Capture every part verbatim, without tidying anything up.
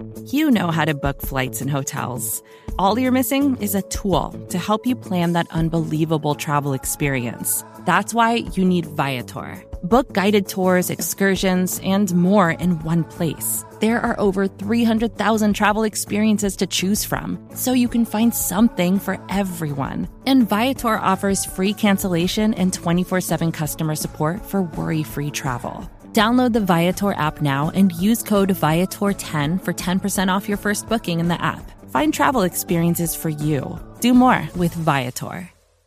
You know how to book flights and hotels. All you're missing is a tool to help you plan that unbelievable travel experience. That's why you need Viator. Book guided tours, excursions, and more in one place. There are over three hundred thousand travel experiences to choose from, so you can find something for everyone. And Viator offers free cancellation and twenty-four seven customer support for worry-free travel. Download the Viator app now and use code Viator ten for ten percent off your first booking in the app. Find travel experiences for you. Do more with Viator.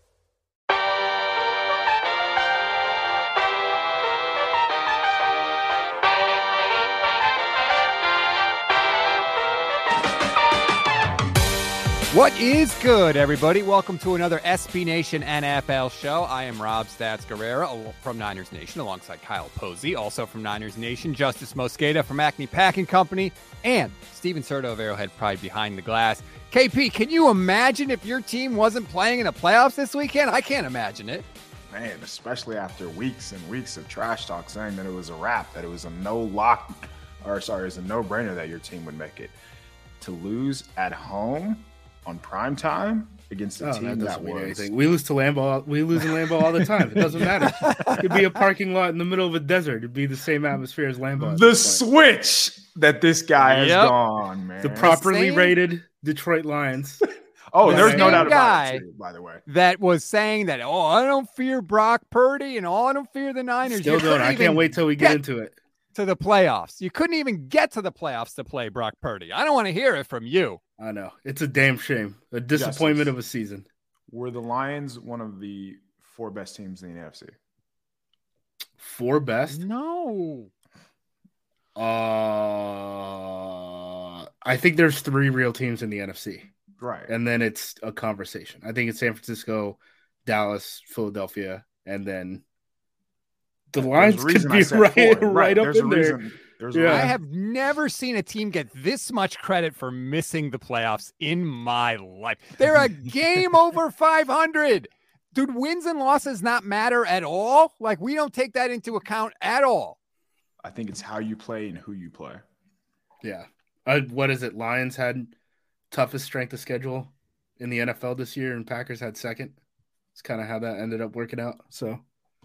What is good, everybody? Welcome to another S B Nation N F L show. I am Rob Stats Guerrera from Niners Nation alongside Kyle Posey, also from Niners Nation, Justice Mosqueda from Acme Packing Company, and Steven Serto of Arrowhead Pride behind the glass. K P, can you imagine if your team wasn't playing in the playoffs this weekend? I can't imagine it. Man, especially after weeks and weeks of trash talk saying that it was a wrap, that it was a no lock, or sorry, it was a no-brainer that your team would make it. To lose at home on prime time against a oh, team that, that mean was anything. We lose to Lambeau. We lose in Lambeau all the time. It doesn't matter. It could be a parking lot in the middle of a desert. It'd be the same atmosphere as Lambeau. The switch that this guy has Yep. gone, man. The properly Same. rated Detroit Lions. oh, the there's no same doubt guy about it, too, by the way. That was saying that, oh, I don't fear Brock Purdy and oh, I don't fear the Niners. Still You don't. couldn't I even can't wait till we get get into it. to the playoffs. You couldn't even get to the playoffs to play Brock Purdy. I don't want to hear it from you. I know. It's a damn shame. A disappointment Justice. of a season. Were the Lions one of the four best teams in the N F C? Four best? No. Uh, I think there's three real teams in the N F C. Right. And then it's a conversation. I think it's San Francisco, Dallas, Philadelphia, and then the Lions There's a could reason I be said right, four. right up There's in a there. reason. There's a Yeah. I reason. have never seen a team get this much credit for missing the playoffs in my life. They're a game over five hundred. Dude, wins and losses not matter at all? Like, we don't take that into account at all. I think it's how you play and who you play. Yeah. Uh, what is it? Lions had toughest strength of schedule in the N F L this year, and Packers had second. It's kind of how that ended up working out. So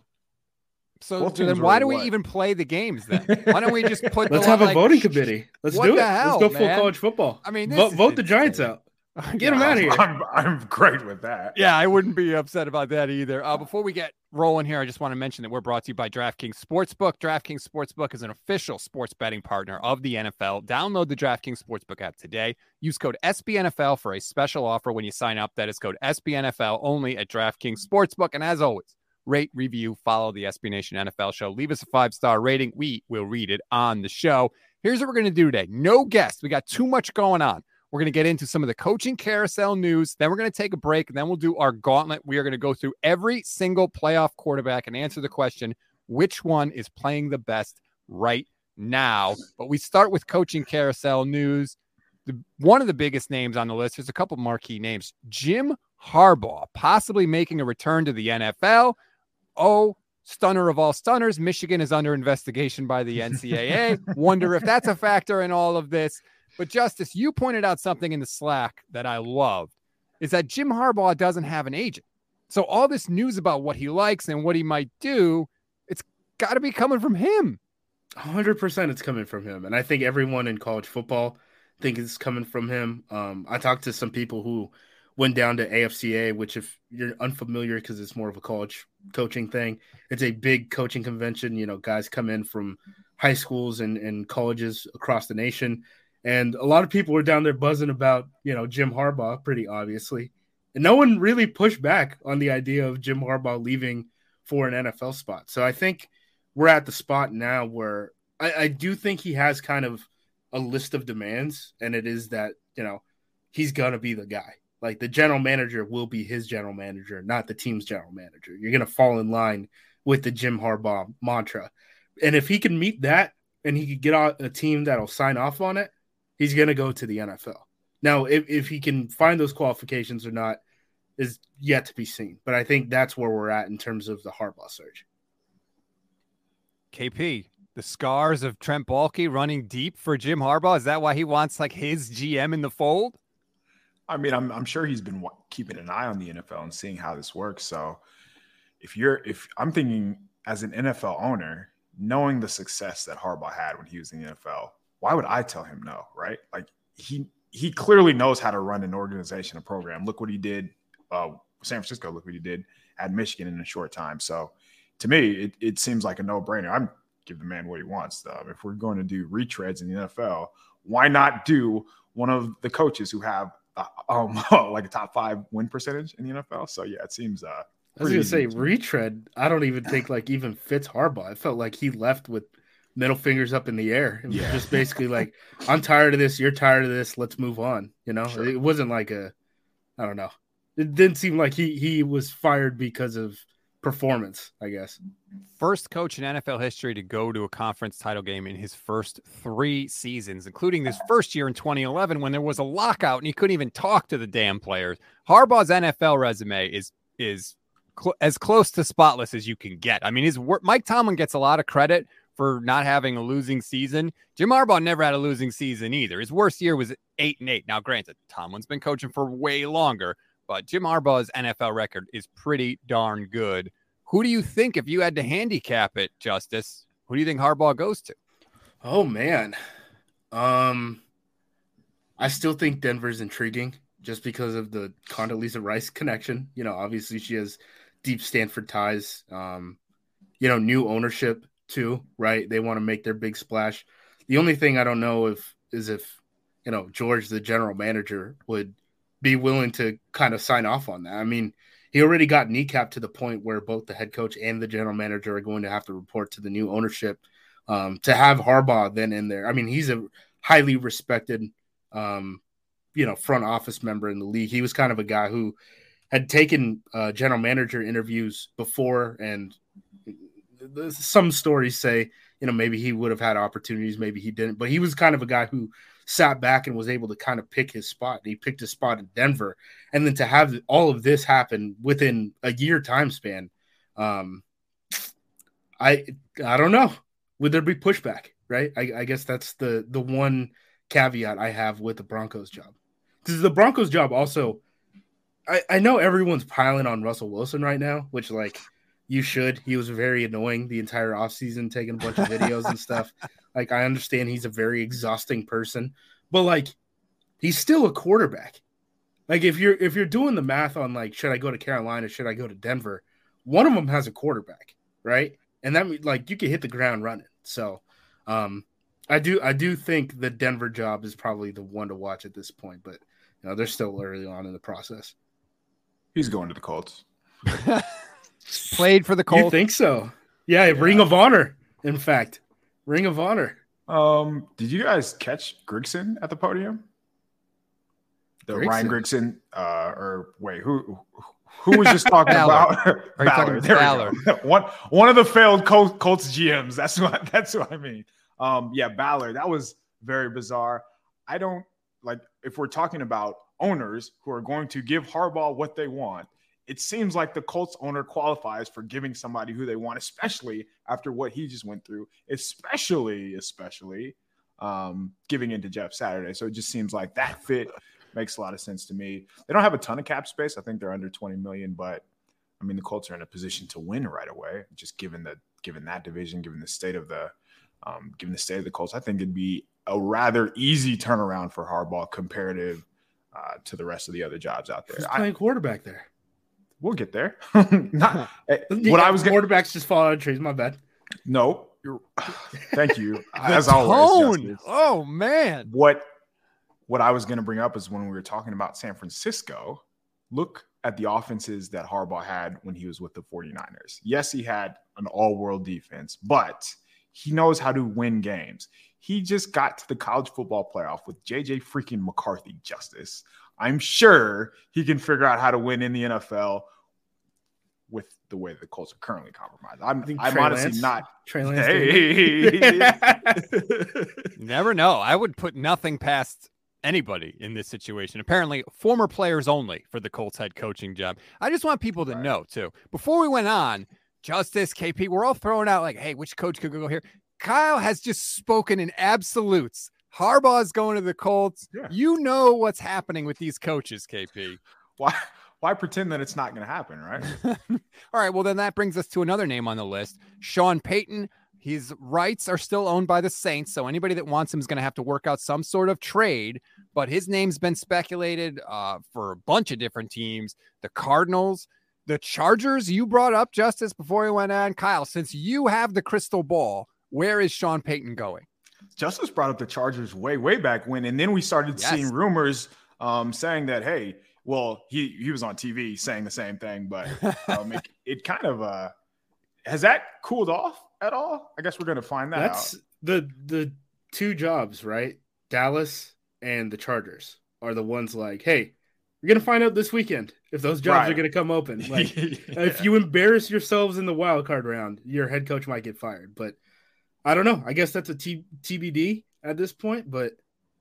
So Both teams then were why do we what? even play the games then? Why don't we just put let's the, have a like, voting sh- committee. Let's what do it. the hell, Let's go full man? college football. I mean, this vote, is vote the Giants insane. out. Get them out of here. I'm, I'm great with that. Yeah, I wouldn't be upset about that either. Uh, before we get rolling here, I just want to mention that we're brought to you by DraftKings Sportsbook. DraftKings Sportsbook is an official sports betting partner of the N F L. Download the DraftKings Sportsbook app today. Use code S B N F L for a special offer when you sign up. That is code S B N F L only at DraftKings Sportsbook. And as always, rate, review, follow the S B Nation N F L show. Leave us a five-star rating. We will read it on the show. Here's what we're going to do today. No guests. We got too much going on. We're going to get into some of the coaching carousel news. Then we're going to take a break, and then we'll do our gauntlet. We are going to go through every single playoff quarterback and answer the question, which one is playing the best right now? But we start with coaching carousel news. The, one of the biggest names on the list, there's a couple marquee names. Jim Harbaugh possibly making a return to the N F L. Oh, stunner of all stunners, Michigan is under investigation by the N C double A. Wonder if that's a factor in all of this. But Justice, you pointed out something in the Slack that I loved, is that Jim Harbaugh doesn't have an agent. So all this news about what he likes and what he might do, it's got to be coming from him. one hundred percent it's coming from him. And I think everyone in college football think it's coming from him. Um, I talked to some people who went down to A F C A, which if you're unfamiliar because it's more of a college coaching thing, it's a big coaching convention. You know, guys come in from high schools and, and colleges across the nation. And a lot of people were down there buzzing about, you know, Jim Harbaugh, pretty obviously. And no one really pushed back on the idea of Jim Harbaugh leaving for an N F L spot. So I think we're at the spot now where I, I do think he has kind of a list of demands. And it is that, you know, he's going to be the guy. Like the general manager will be his general manager, not the team's general manager. You're going to fall in line with the Jim Harbaugh mantra. And if he can meet that and he could get out a team that'll sign off on it, he's going to go to the N F L. Now, if, if he can find those qualifications or not is yet to be seen. But I think that's where we're at in terms of the Harbaugh search. K P, the scars of Trent Baalke running deep for Jim Harbaugh? Is that why he wants like his G M in the fold? I mean, I'm I'm sure he's been keeping an eye on the N F L and seeing how this works. So if you're if I'm thinking as an N F L owner, knowing the success that Harbaugh had when he was in the N F L, why would I tell him no, right? Like he he clearly knows how to run an organization, a program. Look what he did, uh, San Francisco. Look what he did at Michigan in a short time. So to me, it, it seems like a no-brainer. I'm give the man what he wants. Though. If we're going to do retreads in the N F L, why not do one of the coaches who have uh, um, like a top five win percentage in the N F L? So yeah, it seems. Uh, I was going to say retread. I don't even think like even fits Harbaugh. I felt like he left with middle fingers up in the air and yeah. just basically like, I'm tired of this. You're tired of this. Let's move on. You know, sure. It wasn't like a, I don't know. It didn't seem like he he was fired because of performance, I guess. First coach in N F L history to go to a conference title game in his first three seasons, including this first year in twenty eleven when there was a lockout and he couldn't even talk to the damn players. Harbaugh's N F L resume is is cl- as close to spotless as you can get. I mean, his work. Mike Tomlin gets a lot of credit for not having a losing season. Jim Harbaugh never had a losing season either. His worst year was eight and eight. Now, granted, Tomlin's been coaching for way longer, but Jim Harbaugh's N F L record is pretty darn good. Who do you think, if you had to handicap it, Justice, who do you think Harbaugh goes to? Oh, man. Um, I still think Denver's intriguing just because of the Condoleezza Rice connection. You know, obviously she has deep Stanford ties. Um, you know, new ownership too, right? They want to make their big splash. The only thing I don't know if is if, you know, George, the general manager, would be willing to kind of sign off on that. I mean, he already got kneecapped to the point where both the head coach and the general manager are going to have to report to the new ownership. Um, to have Harbaugh then in there, I mean, he's a highly respected, um, you know, front office member in the league. He was kind of a guy who had taken uh, general manager interviews before, and some stories say, you know, maybe he would have had opportunities, maybe he didn't, but he was kind of a guy who sat back and was able to kind of pick his spot. He picked his spot in Denver. And then to have all of this happen within a year time span, um, I I don't know. Would there be pushback, right? I, I guess that's the the one caveat I have with the Broncos job. Because the Broncos job also, I, I know everyone's piling on Russell Wilson right now, which, like, you should. He was very annoying the entire offseason, taking a bunch of videos and stuff. Like, I understand he's a very exhausting person, but like, he's still a quarterback. Like, if you're if you're doing the math on like, should I go to Carolina, should I go to Denver? One of them has a quarterback, right? And that, like, you can hit the ground running. So, um, I do I do think the Denver job is probably the one to watch at this point, but you know, they're still early on in the process. He's going to the Colts. Played for the Colts. You think so? Yeah, yeah, Ring of Honor. In fact, Ring of Honor. Um, did you guys catch Grigson at the podium? The Grigson. Ryan Grigson, uh, or wait, who who was just talking about Ballard? There Ballard. We go. One one of the failed Col- Colts G Ms. That's what that's what I mean. Um, yeah, Ballard. That was very bizarre. I don't like if we're talking about owners who are going to give Harbaugh what they want. It seems like the Colts owner qualifies for giving somebody who they want, especially after what he just went through, especially, especially um, giving into Jeff Saturday. So it just seems like that fit makes a lot of sense to me. They don't have a ton of cap space. I think they're under twenty million, but I mean, the Colts are in a position to win right away. Just given the, given that division, given the state of the, um, given the state of the Colts, I think it'd be a rather easy turnaround for Harbaugh comparative uh, to the rest of the other jobs out there. Who's playing I, quarterback there? We'll get there. Not, what I was gonna, quarterbacks just fall out of trees. My bad. No, you're, thank you. As always. Oh man. What what I was going to bring up is when we were talking about San Francisco. Look at the offenses that Harbaugh had when he was with the 49ers. Yes, he had an all-world defense, but he knows how to win games. He just got to the college football playoff with J J freaking McCarthy. Justice. I'm sure he can figure out how to win in the N F L with the way the Colts are currently compromised. I'm, I'm honestly Lance, not. Trey Lance. Hey. Never know. I would put nothing past anybody in this situation. Apparently, former players only for the Colts head coaching job. I just want people to right. know, too. Before we went on, Justice, K P, we're all throwing out like, hey, which coach could go here? Kyle has just spoken in absolutes. Harbaugh's going to the Colts. Yeah. You know what's happening with these coaches, K P. Why why pretend that it's not going to happen, right? All right, well, then that brings us to another name on the list, Sean Payton. His rights are still owned by the Saints, so anybody that wants him is going to have to work out some sort of trade, but his name's been speculated uh, for a bunch of different teams. The Cardinals, the Chargers, you brought up, Justice, before we went on. Kyle, since you have the crystal ball, where is Sean Payton going? Justice brought up the Chargers way, way back when, and then we started yes. seeing rumors um, saying that, hey, well, he, he was on T V saying the same thing, but um, it, it kind of uh, – has that cooled off at all? I guess we're going to find that That's out. the the two jobs, right? Dallas and the Chargers are the ones like, hey, we're going to find out this weekend if those jobs right. are going to come open. Like, yeah. If you embarrass yourselves in the wild card round, your head coach might get fired. But I don't know. I guess that's a T- TBD at this point, but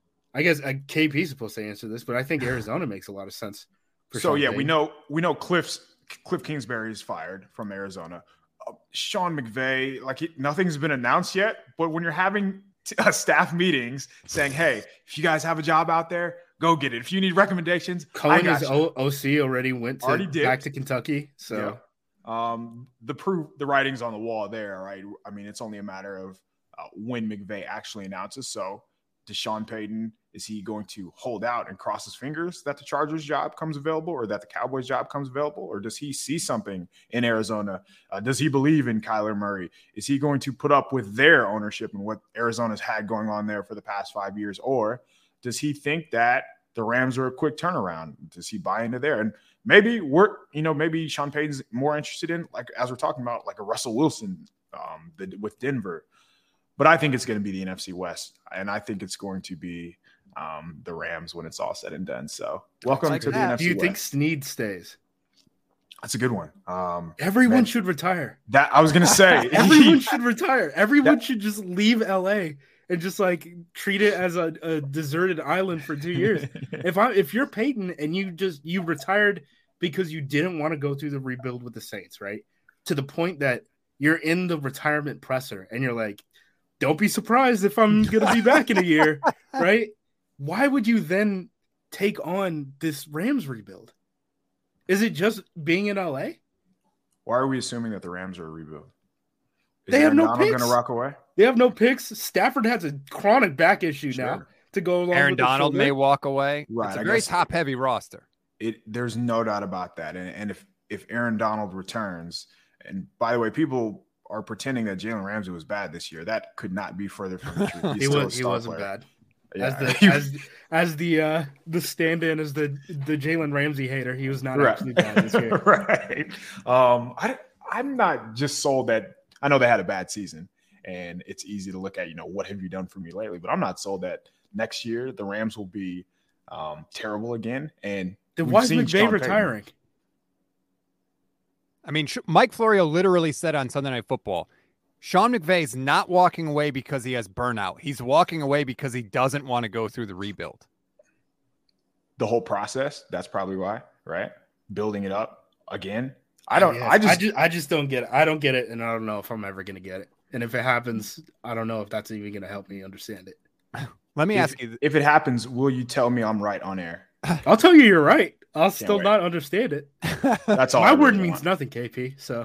I guess uh, K P is supposed to answer this, but I think Arizona makes a lot of sense. For so, Sean yeah, Payton. we know we know Cliff's, Cliff Kingsbury is fired from Arizona. Uh, Sean McVay, like he, nothing's been announced yet, but when you're having t- uh, staff meetings saying, hey, if you guys have a job out there, go get it. If you need recommendations, Cohen, his o- OC, already went to, already did. back to Kentucky. So yeah. um, the proof, the writing's on the wall there, right? I mean, it's only a matter of uh, when McVay actually announces. So does Sean Payton, is he going to hold out and cross his fingers that the Chargers job comes available or that the Cowboys job comes available? Or does he see something in Arizona? Uh, does he believe in Kyler Murray? Is he going to put up with their ownership and what Arizona's had going on there for the past five years? Or does he think that the Rams are a quick turnaround? Does he buy into there? And maybe we're, you know, maybe Sean Payton's more interested in, like, as we're talking about, like a Russell Wilson um, the, with Denver. But I think it's going to be the N F C West, and I think it's going to be um, the Rams when it's all said and done. So welcome like to that. the N F C West. Do you West. think Snead stays? That's a good one. Um, Everyone man, should retire. That I was going to say. Everyone should retire. Everyone that, should just leave L A and just like treat it as a, a deserted island for two years. if I if you're Peyton and you just you retired because you didn't want to go through the rebuild with the Saints, right? To the point that you're in the retirement presser and you're like, don't be surprised if I'm going to be back in a year, right? Why would you then take on this Rams rebuild? Is it just being in L A? Why are we assuming that the Rams are a rebuild? Is they have no picks. Going to rock away? They have no picks. Stafford has a chronic back issue sure. now to go along Aaron with Donald may walk away. Right. It's a I very top-heavy roster. It There's no doubt about that. And, and if, if Aaron Donald returns, and by the way, people – are pretending that Jalen Ramsey was bad this year. That could not be further from the truth. he was, he wasn't player. bad. Yeah. As the as, as the uh, the stand-in as the the Jalen Ramsey hater, he was not right. actually bad this year. right. Um, I I'm not just sold that. I know they had a bad season, and it's easy to look at. You know, what have you done for me lately? But I'm not sold that next year the Rams will be um, terrible again. And then why is McVay retiring? Payton. I mean, Mike Florio literally said on Sunday Night Football, Sean McVay is not walking away because he has burnout. He's walking away because he doesn't want to go through the rebuild. The whole process, that's probably why, right? Building it up again. I don't, yes. I, just, I just, I just don't get it. I don't get it. And I don't know if I'm ever going to get it. And if it happens, I don't know if that's even going to help me understand it. Let me if, ask you. If it happens, will you tell me I'm right on air? I'll tell you you're right. I'll Can't still wait. not understand it. That's all. My really word want. means nothing, K P. So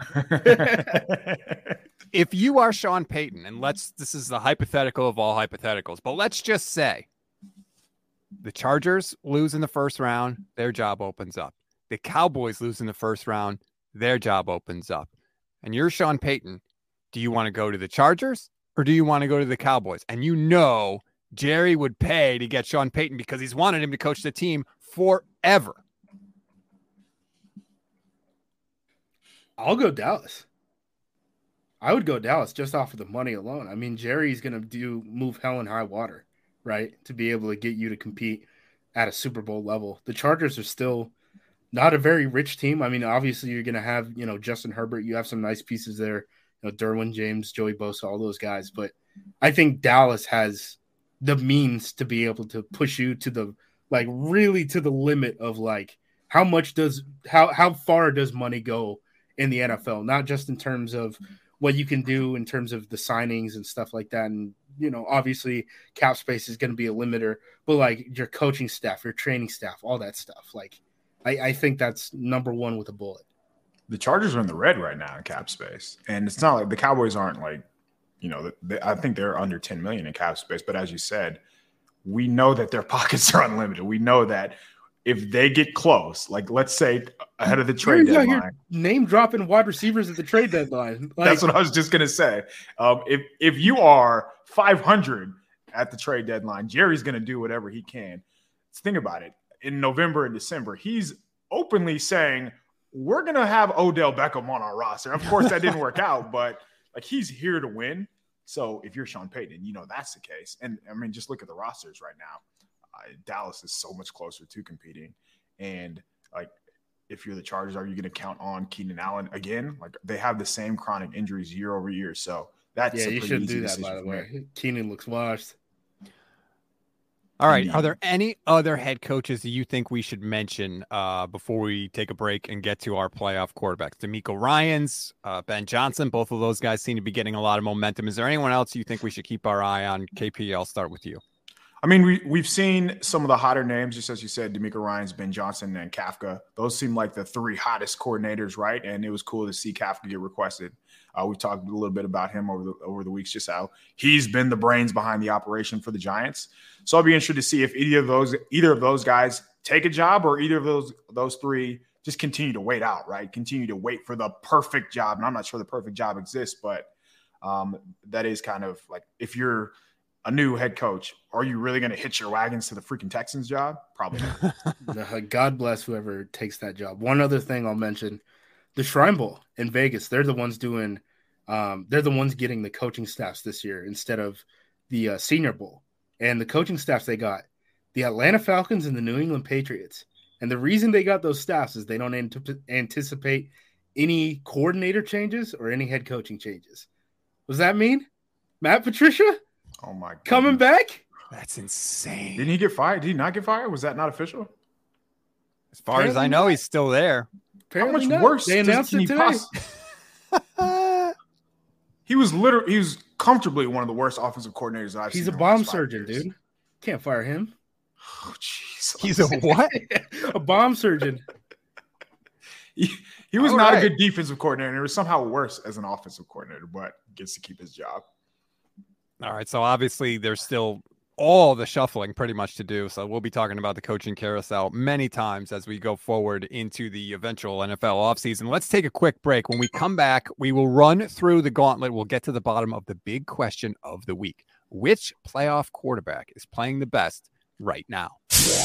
if you are Sean Payton, and let's this is the hypothetical of all hypotheticals, but let's just say the Chargers lose in the first round, their job opens up. The Cowboys lose in the first round, their job opens up. And you're Sean Payton. Do you want to go to the Chargers or do you want to go to the Cowboys? And you know Jerry would pay to get Sean Payton because he's wanted him to coach the team forever. I'll go Dallas. I would go Dallas just off of the money alone. I mean, Jerry's going to do move hell and high water, right, to be able to get you to compete at a Super Bowl level. The Chargers are still not a very rich team. I mean, obviously you're going to have, you know, Justin Herbert. You have some nice pieces there, you know, Derwin James, Joey Bosa, all those guys. But I think Dallas has the means to be able to push you to the, like, really to the limit of, like, how much does, how, how far does money go in the N F L? Not just in terms of what you can do in terms of the signings and stuff like that. And, you know, obviously cap space is going to be a limiter, but like your coaching staff, your training staff, all that stuff. Like, I, I think that's number one with a bullet. The Chargers are in the red right now in cap space. And it's not like the Cowboys aren't like, you know, they, I think they're under ten million in cap space. But as you said, we know that their pockets are unlimited. We know that if they get close, like let's say ahead of the trade You're deadline, name dropping wide receivers at the trade deadline. Like, that's what I was just gonna say. Um, if if you are five hundred at the trade deadline, Jerry's gonna do whatever he can. Let's think about it. In November and December, he's openly saying we're gonna have Odell Beckham on our roster. Of course, that didn't work out, but like he's here to win. So if you're Sean Payton, you know that's the case. And I mean, just look at the rosters right now. Uh, Dallas is so much closer to competing. And like, if you're the Chargers, are you going to count on Keenan Allen again? Like they have the same chronic injuries year over year. So that's yeah, a you pretty shouldn't easy do that, by the way. me. Keenan looks washed. All right. Are there any other head coaches that you think we should mention uh, before we take a break and get to our playoff quarterbacks? DeMeco Ryans, uh, Ben Johnson, both of those guys seem to be getting a lot of momentum. Is there anyone else you think we should keep our eye on? K P, I'll start with you. I mean, we, we've seen some of the hotter names, just as you said, DeMeco Ryans, Ben Johnson, and Kafka. Those seem like the three hottest coordinators, right? And it was cool to see Kafka get requested. Uh, we talked a little bit about him over the over the weeks, just how he's been the brains behind the operation for the Giants. So I'll be interested to see if either of those either of those guys take a job, or either of those those three just continue to wait out, right? Continue to wait for the perfect job. And I'm not sure the perfect job exists, but um, that is kind of like if you're a new head coach, are you really going to hitch your wagons to the freaking Texans job? Probably not. God bless whoever takes that job. One other thing I'll mention, the Shrine Bowl in Vegas, they're the ones doing, um, they're the ones getting the coaching staffs this year instead of the uh, Senior Bowl. And the coaching staffs they got, the Atlanta Falcons and the New England Patriots. And the reason they got those staffs is they don't ant- anticipate any coordinator changes or any head coaching changes. What does that mean? Matt Patricia? Oh my God. Coming back? That's insane. Didn't he get fired? Did he not get fired? Was that not official? As far Apparently as I know, not. He's still there. Apparently How much not. worse? They announced it today. Poss- he was literally he was comfortably one of the worst offensive coordinators that I've He's seen. He's a bomb surgeon, years. dude. Can't fire him. Oh jeez. He's a what? A bomb surgeon. he, he was All not right. a good defensive coordinator. It was somehow worse as an offensive coordinator, but gets to keep his job. All right, so obviously there's still all the shuffling pretty much to do. So we'll be talking about the coaching carousel many times as we go forward into the eventual N F L offseason. Let's take a quick break. When we come back, we will run through the gauntlet. We'll get to the bottom of the big question of the week. Which playoff quarterback is playing the best right now?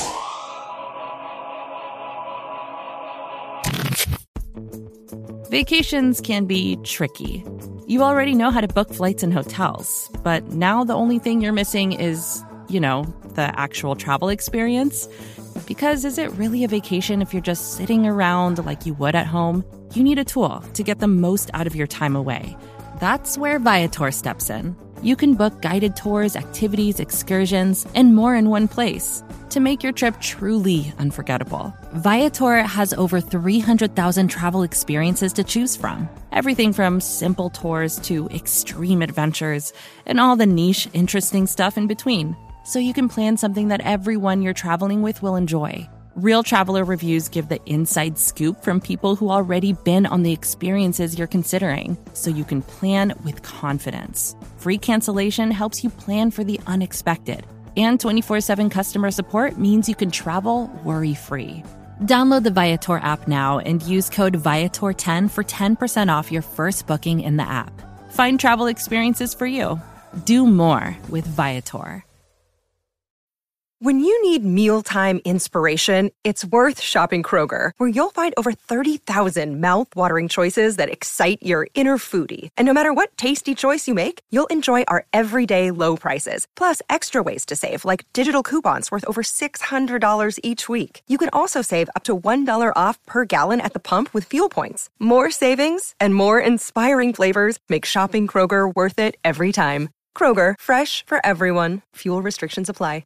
Vacations can be tricky. You already know how to book flights and hotels, but now the only thing you're missing is, you know, the actual travel experience. Because is it really a vacation if you're just sitting around like you would at home? You need a tool to get the most out of your time away. That's where Viator steps in. You can book guided tours, activities, excursions, and more in one place to make your trip truly unforgettable. Viator has over three hundred thousand travel experiences to choose from. Everything from simple tours to extreme adventures and all the niche, interesting stuff in between. So you can plan something that everyone you're traveling with will enjoy. Real traveler reviews give the inside scoop from people who already been on the experiences you're considering, so you can plan with confidence. Free cancellation helps you plan for the unexpected. And twenty-four seven customer support means you can travel worry-free. Download the Viator app now and use code Viator ten for ten percent off your first booking in the app. Find travel experiences for you. Do more with Viator. When you need mealtime inspiration, it's worth shopping Kroger, where you'll find over thirty thousand mouth-watering choices that excite your inner foodie. And no matter what tasty choice you make, you'll enjoy our everyday low prices, plus extra ways to save, like digital coupons worth over six hundred dollars each week. You can also save up to one dollar off per gallon at the pump with fuel points. More savings and more inspiring flavors make shopping Kroger worth it every time. Kroger, fresh for everyone. Fuel restrictions apply.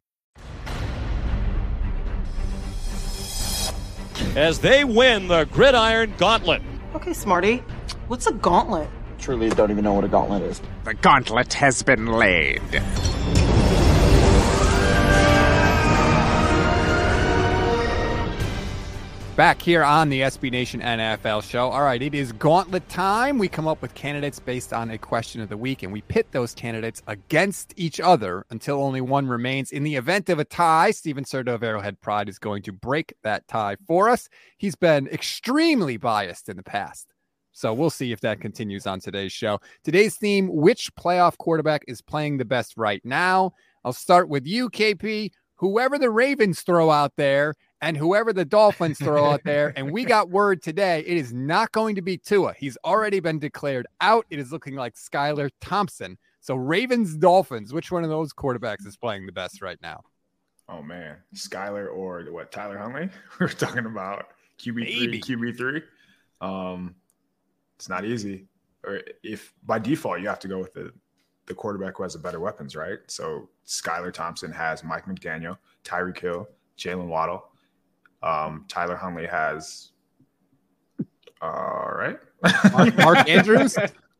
As they win the Gridiron Gauntlet. Okay, Smarty, what's a gauntlet? truly don't even know what a gauntlet is. The gauntlet has been laid. Back here on the S B Nation N F L show. All right, it is gauntlet time. We come up with candidates based on a question of the week, and we pit those candidates against each other until only one remains. In the event of a tie, Steven Serta of Arrowhead Pride is going to break that tie for us. He's been extremely biased in the past, so we'll see if that continues on today's show. Today's theme, which playoff quarterback is playing the best right now? I'll start with you, K P. Whoever the Ravens throw out there and whoever the Dolphins throw out there, and we got word today, it is not going to be Tua. He's already been declared out. It is looking like Skylar Thompson. So Ravens, Dolphins, which one of those quarterbacks is playing the best right now? Oh, man. Skylar or what, Tyler Huntley? We're talking about Q B three, Q B three. Um, it's not easy. Or if by default, you have to go with the, the quarterback who has the better weapons, right? So Skylar Thompson has Mike McDaniel, Tyreek Hill, Jalen Waddle. Um, Tyler Huntley has, all right, Mark, Mark Andrews.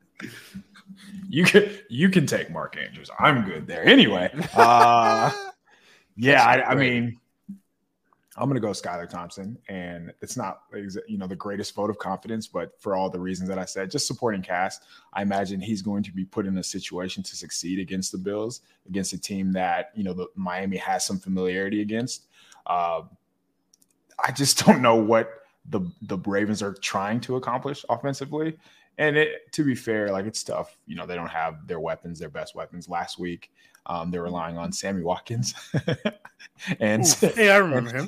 You can you can take Mark Andrews. I'm good there. Anyway, uh, yeah, I, I mean, I'm gonna go Skylar Thompson, and it's not you know the greatest vote of confidence, but for all the reasons that I said, just supporting cast, I imagine he's going to be put in a situation to succeed against the Bills, against a team that you know the Miami has some familiarity against. Uh, I just don't know what the the Ravens are trying to accomplish offensively. And it, to be fair, like it's tough. You know, they don't have their weapons, their best weapons. Last week, um, they're relying on Sammy Watkins. and Ooh, hey, I remember him.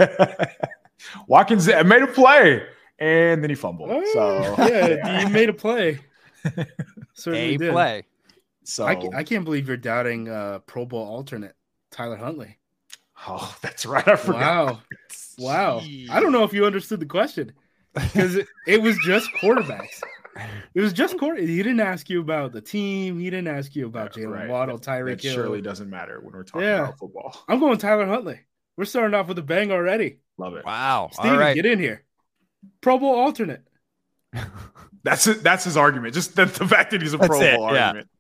Watkins made a play, and then he fumbled. Oh, so yeah, he made a play. Certainly a did. play. So I, I can't believe you're doubting uh, Pro Bowl alternate Tyler Huntley. Oh, that's right. I forgot. Wow. Wow. I don't know if you understood the question because it, it was just quarterbacks. It was just quarter. He didn't ask you about the team. He didn't ask you about Yeah, Jalen right. Waddle, That- Tyreek That Hill. surely doesn't matter when we're talking Yeah. about football. I'm going Tyler Huntley. We're starting off with a bang already. Love it. Wow. Steven, All right. get in here. Pro Bowl alternate. That's it. That's his argument. Just the, the fact that he's a That's Pro it, Bowl yeah. argument.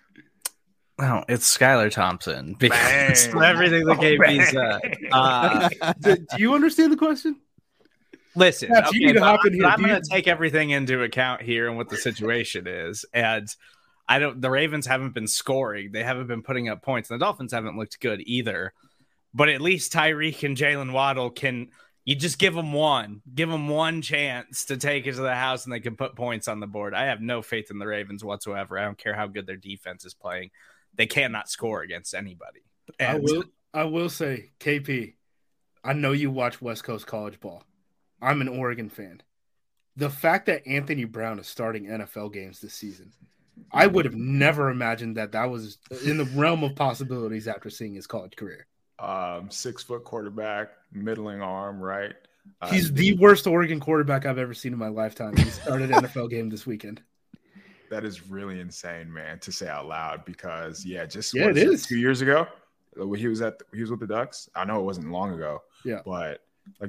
Well, it's Skylar Thompson because Bang. everything that Oh, K P bang. said. Uh, Do, do you understand the question? listen, Perhaps you okay, need to but hop in I'm- here. I'm Do going you- to take everything into account here and what the situation is. And I don't. The Ravens haven't been scoring; they haven't been putting up points. And the Dolphins haven't looked good either. But at least Tyreek and Jalen Waddle can. You just give them one, give them one chance to take it to the house, and they can put points on the board. I have no faith in the Ravens whatsoever. I don't care how good their defense is playing; they cannot score against anybody. I And will. I will say, K P. I know you watch West Coast college ball. I'm an Oregon fan. The fact that Anthony Brown is starting N F L games this season, I would have never imagined that that was in the realm of possibilities after seeing his college career. Um, six foot quarterback, middling arm, right? Uh, He's the worst Oregon quarterback I've ever seen in my lifetime. He started an N F L game this weekend. That is really insane, man, to say out loud. Because yeah, just Yeah, what it is is. two years ago when he was at he was with the Ducks. I know it wasn't long ago. Yeah. but like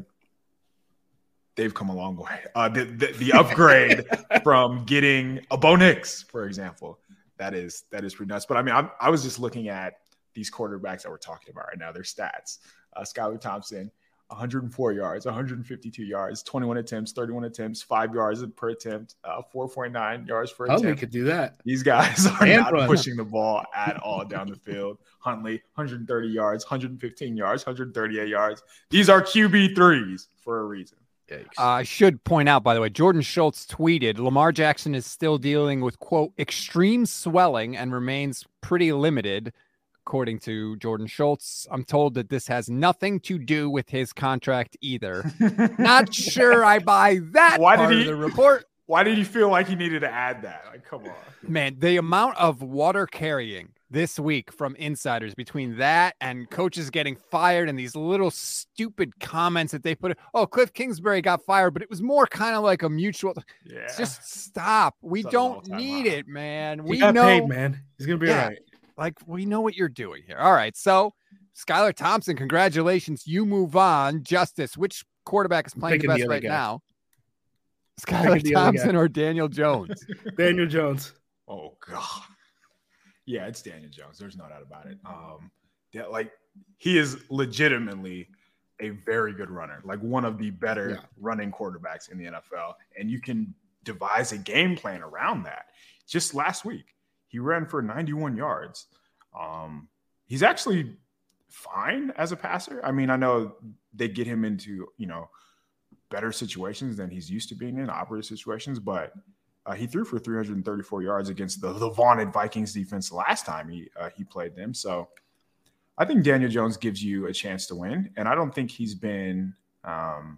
they've come a long way. Uh, the, the the upgrade from getting a Bo Nix, for example, that is that is pretty nuts. But I mean, I, I was just looking at these quarterbacks that we're talking about right now, their stats. Uh, Skylar Thompson, one hundred four yards, one hundred fifty-two yards, twenty-one attempts, thirty-one attempts, five yards per attempt, uh, four point nine yards per Huntley attempt. could do that. These guys are And not run. pushing the ball at all down the field. Huntley, one hundred thirty yards, one hundred fifteen yards, one hundred thirty-eight yards. These are Q B threes for a reason. Uh, I should point out, by the way, Jordan Schultz tweeted, Lamar Jackson is still dealing with, quote, extreme swelling and remains pretty limited. According to Jordan Schultz, I'm told that this has nothing to do with his contract either. Not sure I buy that Why part did he, of the report. Why did he feel like he needed to add that? Like, come on. Man, the amount of water carrying this week from insiders between that and coaches getting fired and these little stupid comments that they put. Oh, Cliff Kingsbury got fired, but it was more kind of like a mutual. Yeah. Just stop. We It's an don't all-time need high. it, man. He We got know, paid, man. He's gonna be Yeah. all right. like we know what you're doing here. All right, so Skylar Thompson, congratulations. You move on. Justice, which quarterback is playing Picking the the best other right guy. now? Skylar Thompson or Daniel Jones? Daniel Jones. Oh God. Yeah, it's Daniel Jones. There's no doubt about it. Um, yeah, like he is legitimately a very good runner, like one of the better yeah. running quarterbacks in the N F L. And you can devise a game plan around that. Just last week, he ran for ninety-one yards. Um, he's actually fine as a passer. I mean, I know they get him into, you know, better situations than he's used to being in, operative situations, but uh, he threw for three hundred thirty-four yards against the, the vaunted Vikings defense last time he uh, he played them. So I think Daniel Jones gives you a chance to win, and I don't think he's been um,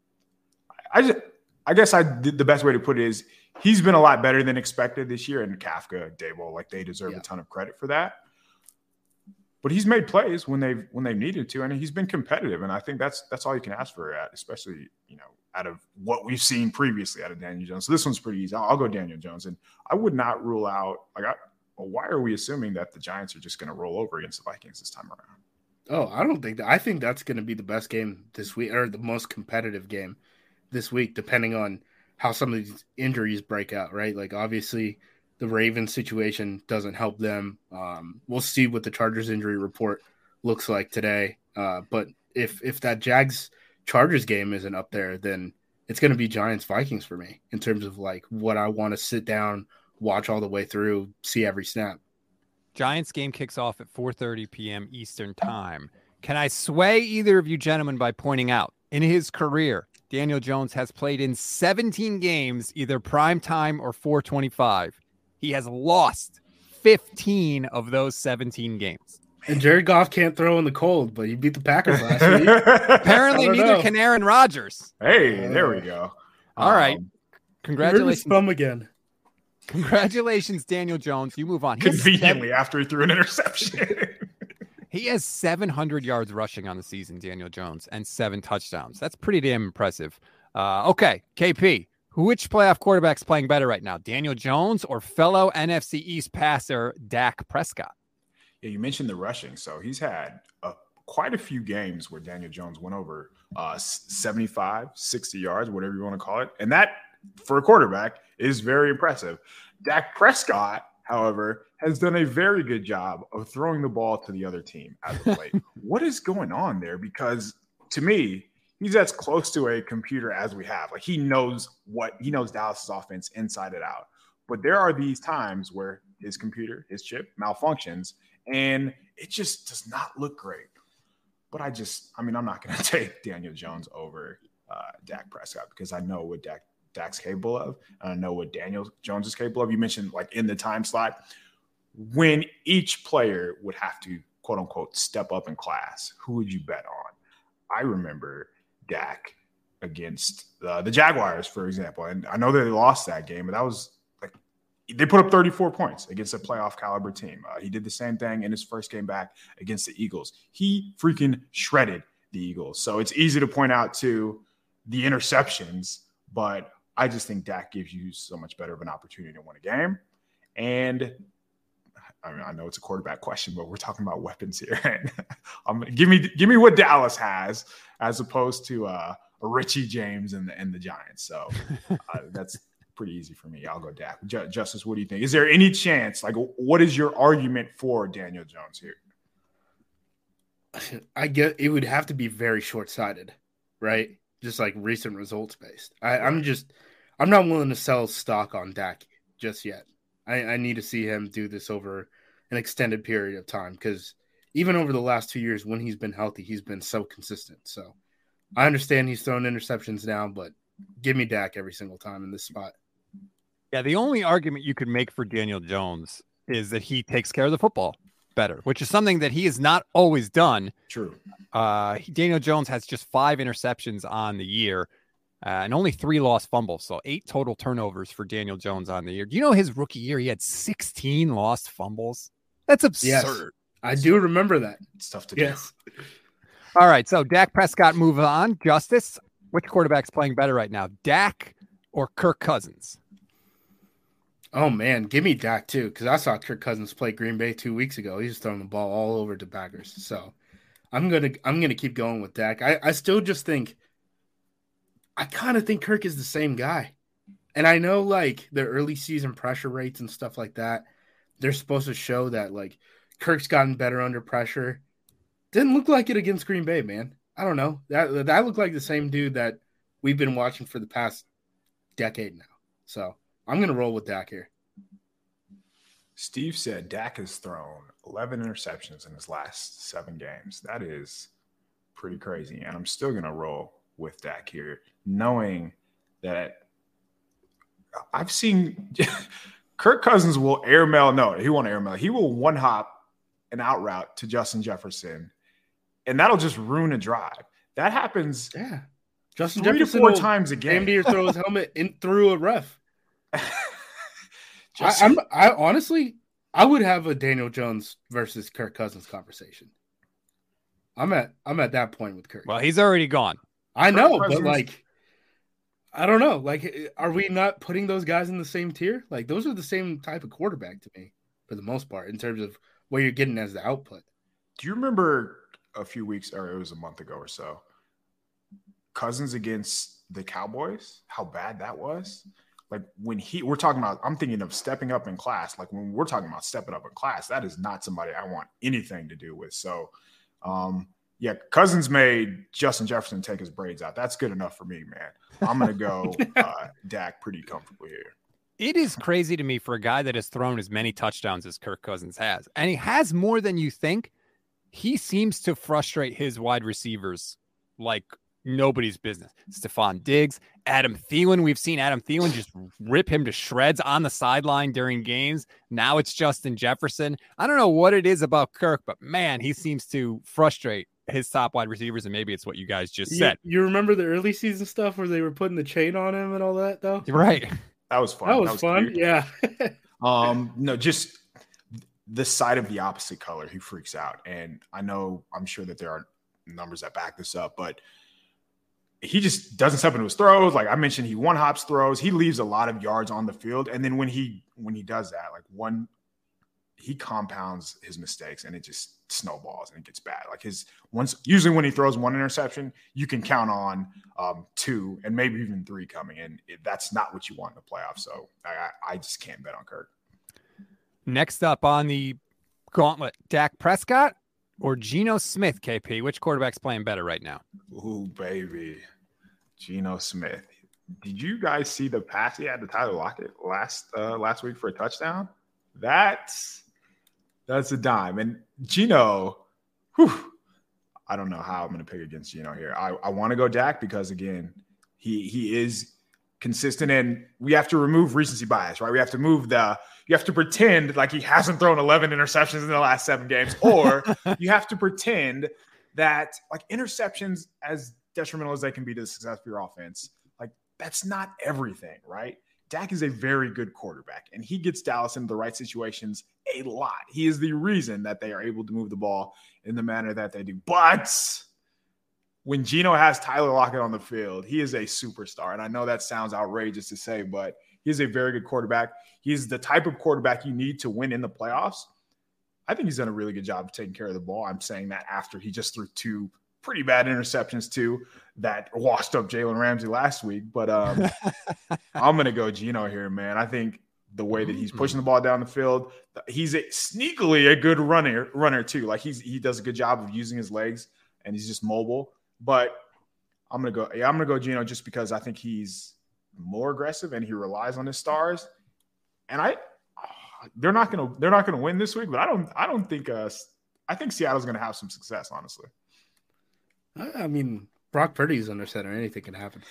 – I just, I guess I did the best way to put it is he's been a lot better than expected this year, and Kafka, Dable, like they deserve yeah. a ton of credit for that. But he's made plays when they've when they've needed to, and he's been competitive. And I think that's that's all you can ask for, at, especially you know out of what we've seen previously out of Daniel Jones. So this one's pretty easy. I'll, I'll go Daniel Jones, and I would not rule out. Like, I, well, why are we assuming that the Giants are just going to roll over against the Vikings this time around? Oh, I don't think that. I think that's going to be the best game this week, or the most competitive game this week, depending on how some of these injuries break out. Right, like obviously. The Ravens situation doesn't help them. Um, we'll see what the Chargers injury report looks like today. Uh, but if if that Jags Chargers game isn't up there, then it's going to be Giants Vikings for me in terms of like what I want to sit down, watch all the way through, see every snap. Giants game kicks off at four thirty p.m. Eastern time. Can I sway either of you gentlemen by pointing out in his career, Daniel Jones has played in seventeen games, either prime time or four twenty-five. He has lost fifteen of those seventeen games. And Jared Goff can't throw in the cold, but he beat the Packers last week. Apparently, neither know. can Aaron Rodgers. Hey, there we go. All um, right. Congratulations. Thumb again. Congratulations, Daniel Jones. You move on. He Conveniently seven... after he threw an interception. He has seven hundred yards rushing on the season, Daniel Jones, and seven touchdowns. That's pretty damn impressive. Uh, okay, K P. Which playoff quarterback's playing better right now, Daniel Jones or fellow N F C East passer Dak Prescott? Yeah, you mentioned the rushing. So he's had a, quite a few games where Daniel Jones went over uh, seventy-five, sixty yards, whatever you want to call it. And that, for a quarterback, is very impressive. Dak Prescott, however, has done a very good job of throwing the ball to the other team as of late. What is going on there? Because to me, he's as close to a computer as we have. Like he knows what he knows Dallas's offense inside and out. But there are these times where his computer, his chip malfunctions, and it just does not look great. But I just, I mean, I'm not going to take Daniel Jones over uh, Dak Prescott because I know what Dak Dak's capable of, and I know what Daniel Jones is capable of. You mentioned like in the time slot when each player would have to quote unquote step up in class. Who would you bet on? I remember Dak against uh, the Jaguars, for example. And I know that they lost that game, but that was like they put up thirty-four points against a playoff caliber team. Uh, he did the same thing in his first game back against the Eagles. He freaking shredded the Eagles. So it's easy to point out to the interceptions, but I just think Dak gives you so much better of an opportunity to win a game. And I mean, I know it's a quarterback question, but we're talking about weapons here. um, give me, give me what Dallas has, as opposed to uh, a Richie James and the and the Giants. So uh, that's pretty easy for me. I'll go Dak. J- Justice, what do you think? Is there any chance? Like, what is your argument for Daniel Jones here? I get it would have to be very short-sighted, right? Just like recent results based. I, I'm just, I'm not willing to sell stock on Dak just yet. I, I need to see him do this over an extended period of time because even over the last two years when he's been healthy, he's been so consistent. So I understand he's throwing interceptions now, but give me Dak every single time in this spot. Yeah, the only argument you could make for Daniel Jones is that he takes care of the football better, which is something that he has not always done. True. Uh, Daniel Jones has just five interceptions on the year. Uh, and only three lost fumbles, so eight total turnovers for Daniel Jones on the year. Do you know his rookie year, he had sixteen lost fumbles? That's absurd. Yes, I do remember that. It's tough to yes. do. All right, so Dak Prescott move on. Justice, which quarterback's playing better right now, Dak or Kirk Cousins? Oh, man, give me Dak, too, because I saw Kirk Cousins play Green Bay two weeks ago. He's throwing the ball all over the Packers. So I'm going to I'm gonna keep going with Dak. I, I still just think – I kind of think Kirk is the same guy. And I know like the early season pressure rates and stuff like that, they're supposed to show that like Kirk's gotten better under pressure. Didn't look like it against Green Bay, man. I don't know. That that looked like the same dude that we've been watching for the past decade now. So I'm gonna roll with Dak here. Steve said Dak has thrown eleven interceptions in his last seven games. That is pretty crazy. And I'm still going to roll with Dak here, knowing that I've seen Kirk Cousins will airmail. No, he won't airmail. He will one hop an out route to Justin Jefferson, and that'll just ruin a drive. That happens yeah. Justin three Jefferson to four times a game. Damn near throw his helmet in through a ref. Just, I, I'm, I honestly, I would have a Daniel Jones versus Kirk Cousins conversation. I'm at, I'm at that point with Kirk. Well, he's already gone. I know, Kirk but Cousins, like, I don't know. Like, are we not putting those guys in the same tier? Like, those are the same type of quarterback to me, for the most part, in terms of what you're getting as the output. Do you remember a few weeks, or it was a month ago or so, Cousins against the Cowboys? How bad that was? Like when he, we're talking about, I'm thinking of stepping up in class. Like when we're talking about stepping up in class, that is not somebody I want anything to do with. So, um, yeah, Cousins made Justin Jefferson take his braids out. That's good enough for me, man. I'm going to go uh, Dak pretty comfortably here. It is crazy to me for a guy that has thrown as many touchdowns as Kirk Cousins has, and he has more than you think. He seems to frustrate his wide receivers like nobody's business. Stephon Diggs, Adam Thielen. We've seen Adam Thielen just rip him to shreds on the sideline during games. Now it's Justin Jefferson. I don't know what it is about Kirk, but man, he seems to frustrate his top wide receivers, and maybe it's what you guys just said. You, you remember the early season stuff where they were putting the chain on him and all that, though? Right. That was fun. That was, that was fun. cute. Yeah. um, no, just the sight of the opposite color, he freaks out. And I know, I'm sure that there are numbers that back this up, but he just doesn't step into his throws. Like I mentioned, he one hops throws. He leaves a lot of yards on the field. And then when he when he does that, like one, he compounds his mistakes and it just snowballs and it gets bad. Like his once usually when he throws one interception, you can count on um, two and maybe even three coming in. It, that's not what you want in the playoffs. So I, I just can't bet on Kirk. Next up on the gauntlet, Dak Prescott or Geno Smith, K P? Which quarterback's playing better right now? Ooh, baby. Geno Smith. Did you guys see the pass he had to Tyler Lockett last uh, last week for a touchdown? That's that's a dime. And Geno, whew, I don't know how I'm going to pick against Geno here. I, I want to go Dak because, again, he he is consistent, and we have to remove recency bias, right? We have to move the – you have to pretend like he hasn't thrown eleven interceptions in the last seven games, or you have to pretend that, like, interceptions, as detrimental as they can be to the success of your offense, like, that's not everything, right? Dak is a very good quarterback, and he gets Dallas into the right situations a lot. He is the reason that they are able to move the ball in the manner that they do. But when Geno has Tyler Lockett on the field, he is a superstar. And I know that sounds outrageous to say, but he is a very good quarterback. He's the type of quarterback you need to win in the playoffs. I think he's done a really good job of taking care of the ball. I'm saying that after he just threw two pretty bad interceptions too that washed up Jalen Ramsey last week. But um, I'm going to go Geno here, man. I think the way that he's pushing the ball down the field, he's a, sneakily a good runner, runner too. Like he's he does a good job of using his legs, and he's just mobile. But I'm going to go yeah, I'm going to go Geno just because I think he's more aggressive and he relies on his stars. And I they're not going to they're not going to win this week, but I don't I don't think uh I think Seattle's going to have some success, honestly. I mean, Brock Purdy's under center. Anything can happen.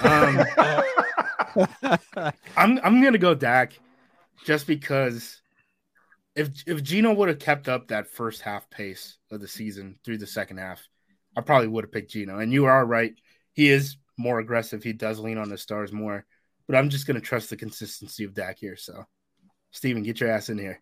Um, I'm I'm gonna go Dak, just because if if Geno would have kept up that first half pace of the season through the second half, I probably would have picked Geno. And you are right; he is more aggressive. He does lean on the stars more. But I'm just gonna trust the consistency of Dak here. So, Steven, get your ass in here.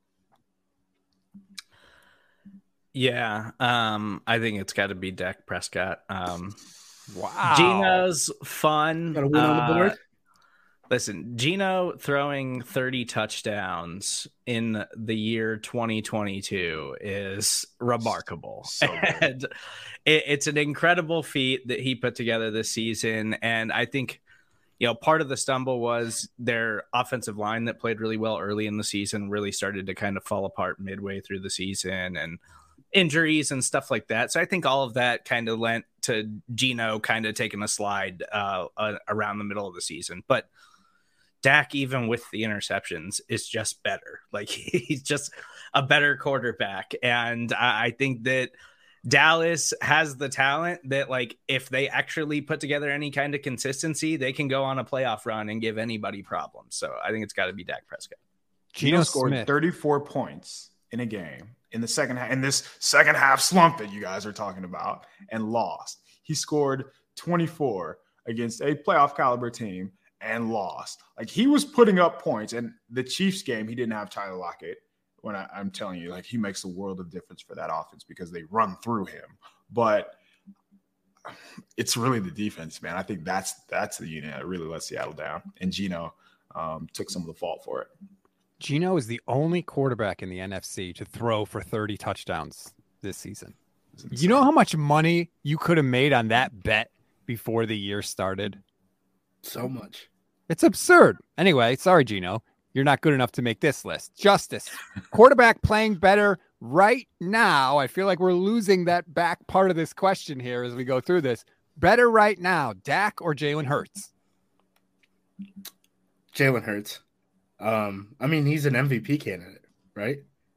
Yeah, um, I think it's got to be Dak Prescott. Um, wow. Geno's fun. Got a win on the board? Uh, listen, Geno throwing thirty touchdowns in the year twenty twenty-two is remarkable. So and it, it's an incredible feat that he put together this season. And I think you know, part of the stumble was their offensive line that played really well early in the season really started to kind of fall apart midway through the season, and injuries and stuff like that. So I think all of that kind of lent to Geno kind of taking a slide uh, uh, around the middle of the season. But Dak, even with the interceptions, is just better. Like, he's just a better quarterback. And I, I think that Dallas has the talent that, like, if they actually put together any kind of consistency, they can go on a playoff run and give anybody problems. So I think it's got to be Dak Prescott. Geno scored Smith. thirty-four points in a game in the second half, in this second half slump that you guys are talking about, and lost. He scored twenty-four against a playoff caliber team and lost. Like, he was putting up points. And the Chiefs game, he didn't have Tyler Lockett. When I, I'm telling you, like, he makes a world of difference for that offense because they run through him. But it's really the defense, man. I think that's that's the unit that really let Seattle down. And Geno um, took some of the fault for it. Geno is the only quarterback in the N F C to throw for thirty touchdowns this season. You know how much money you could have made on that bet before the year started? So much. It's absurd. Anyway, sorry, Geno. You're not good enough to make this list. Justice. Quarterback playing better right now. I feel like we're losing that back part of this question here as we go through this. Better right now, Dak or Jalen Hurts? Jalen Hurts. Um, I mean, he's an M V P candidate, right?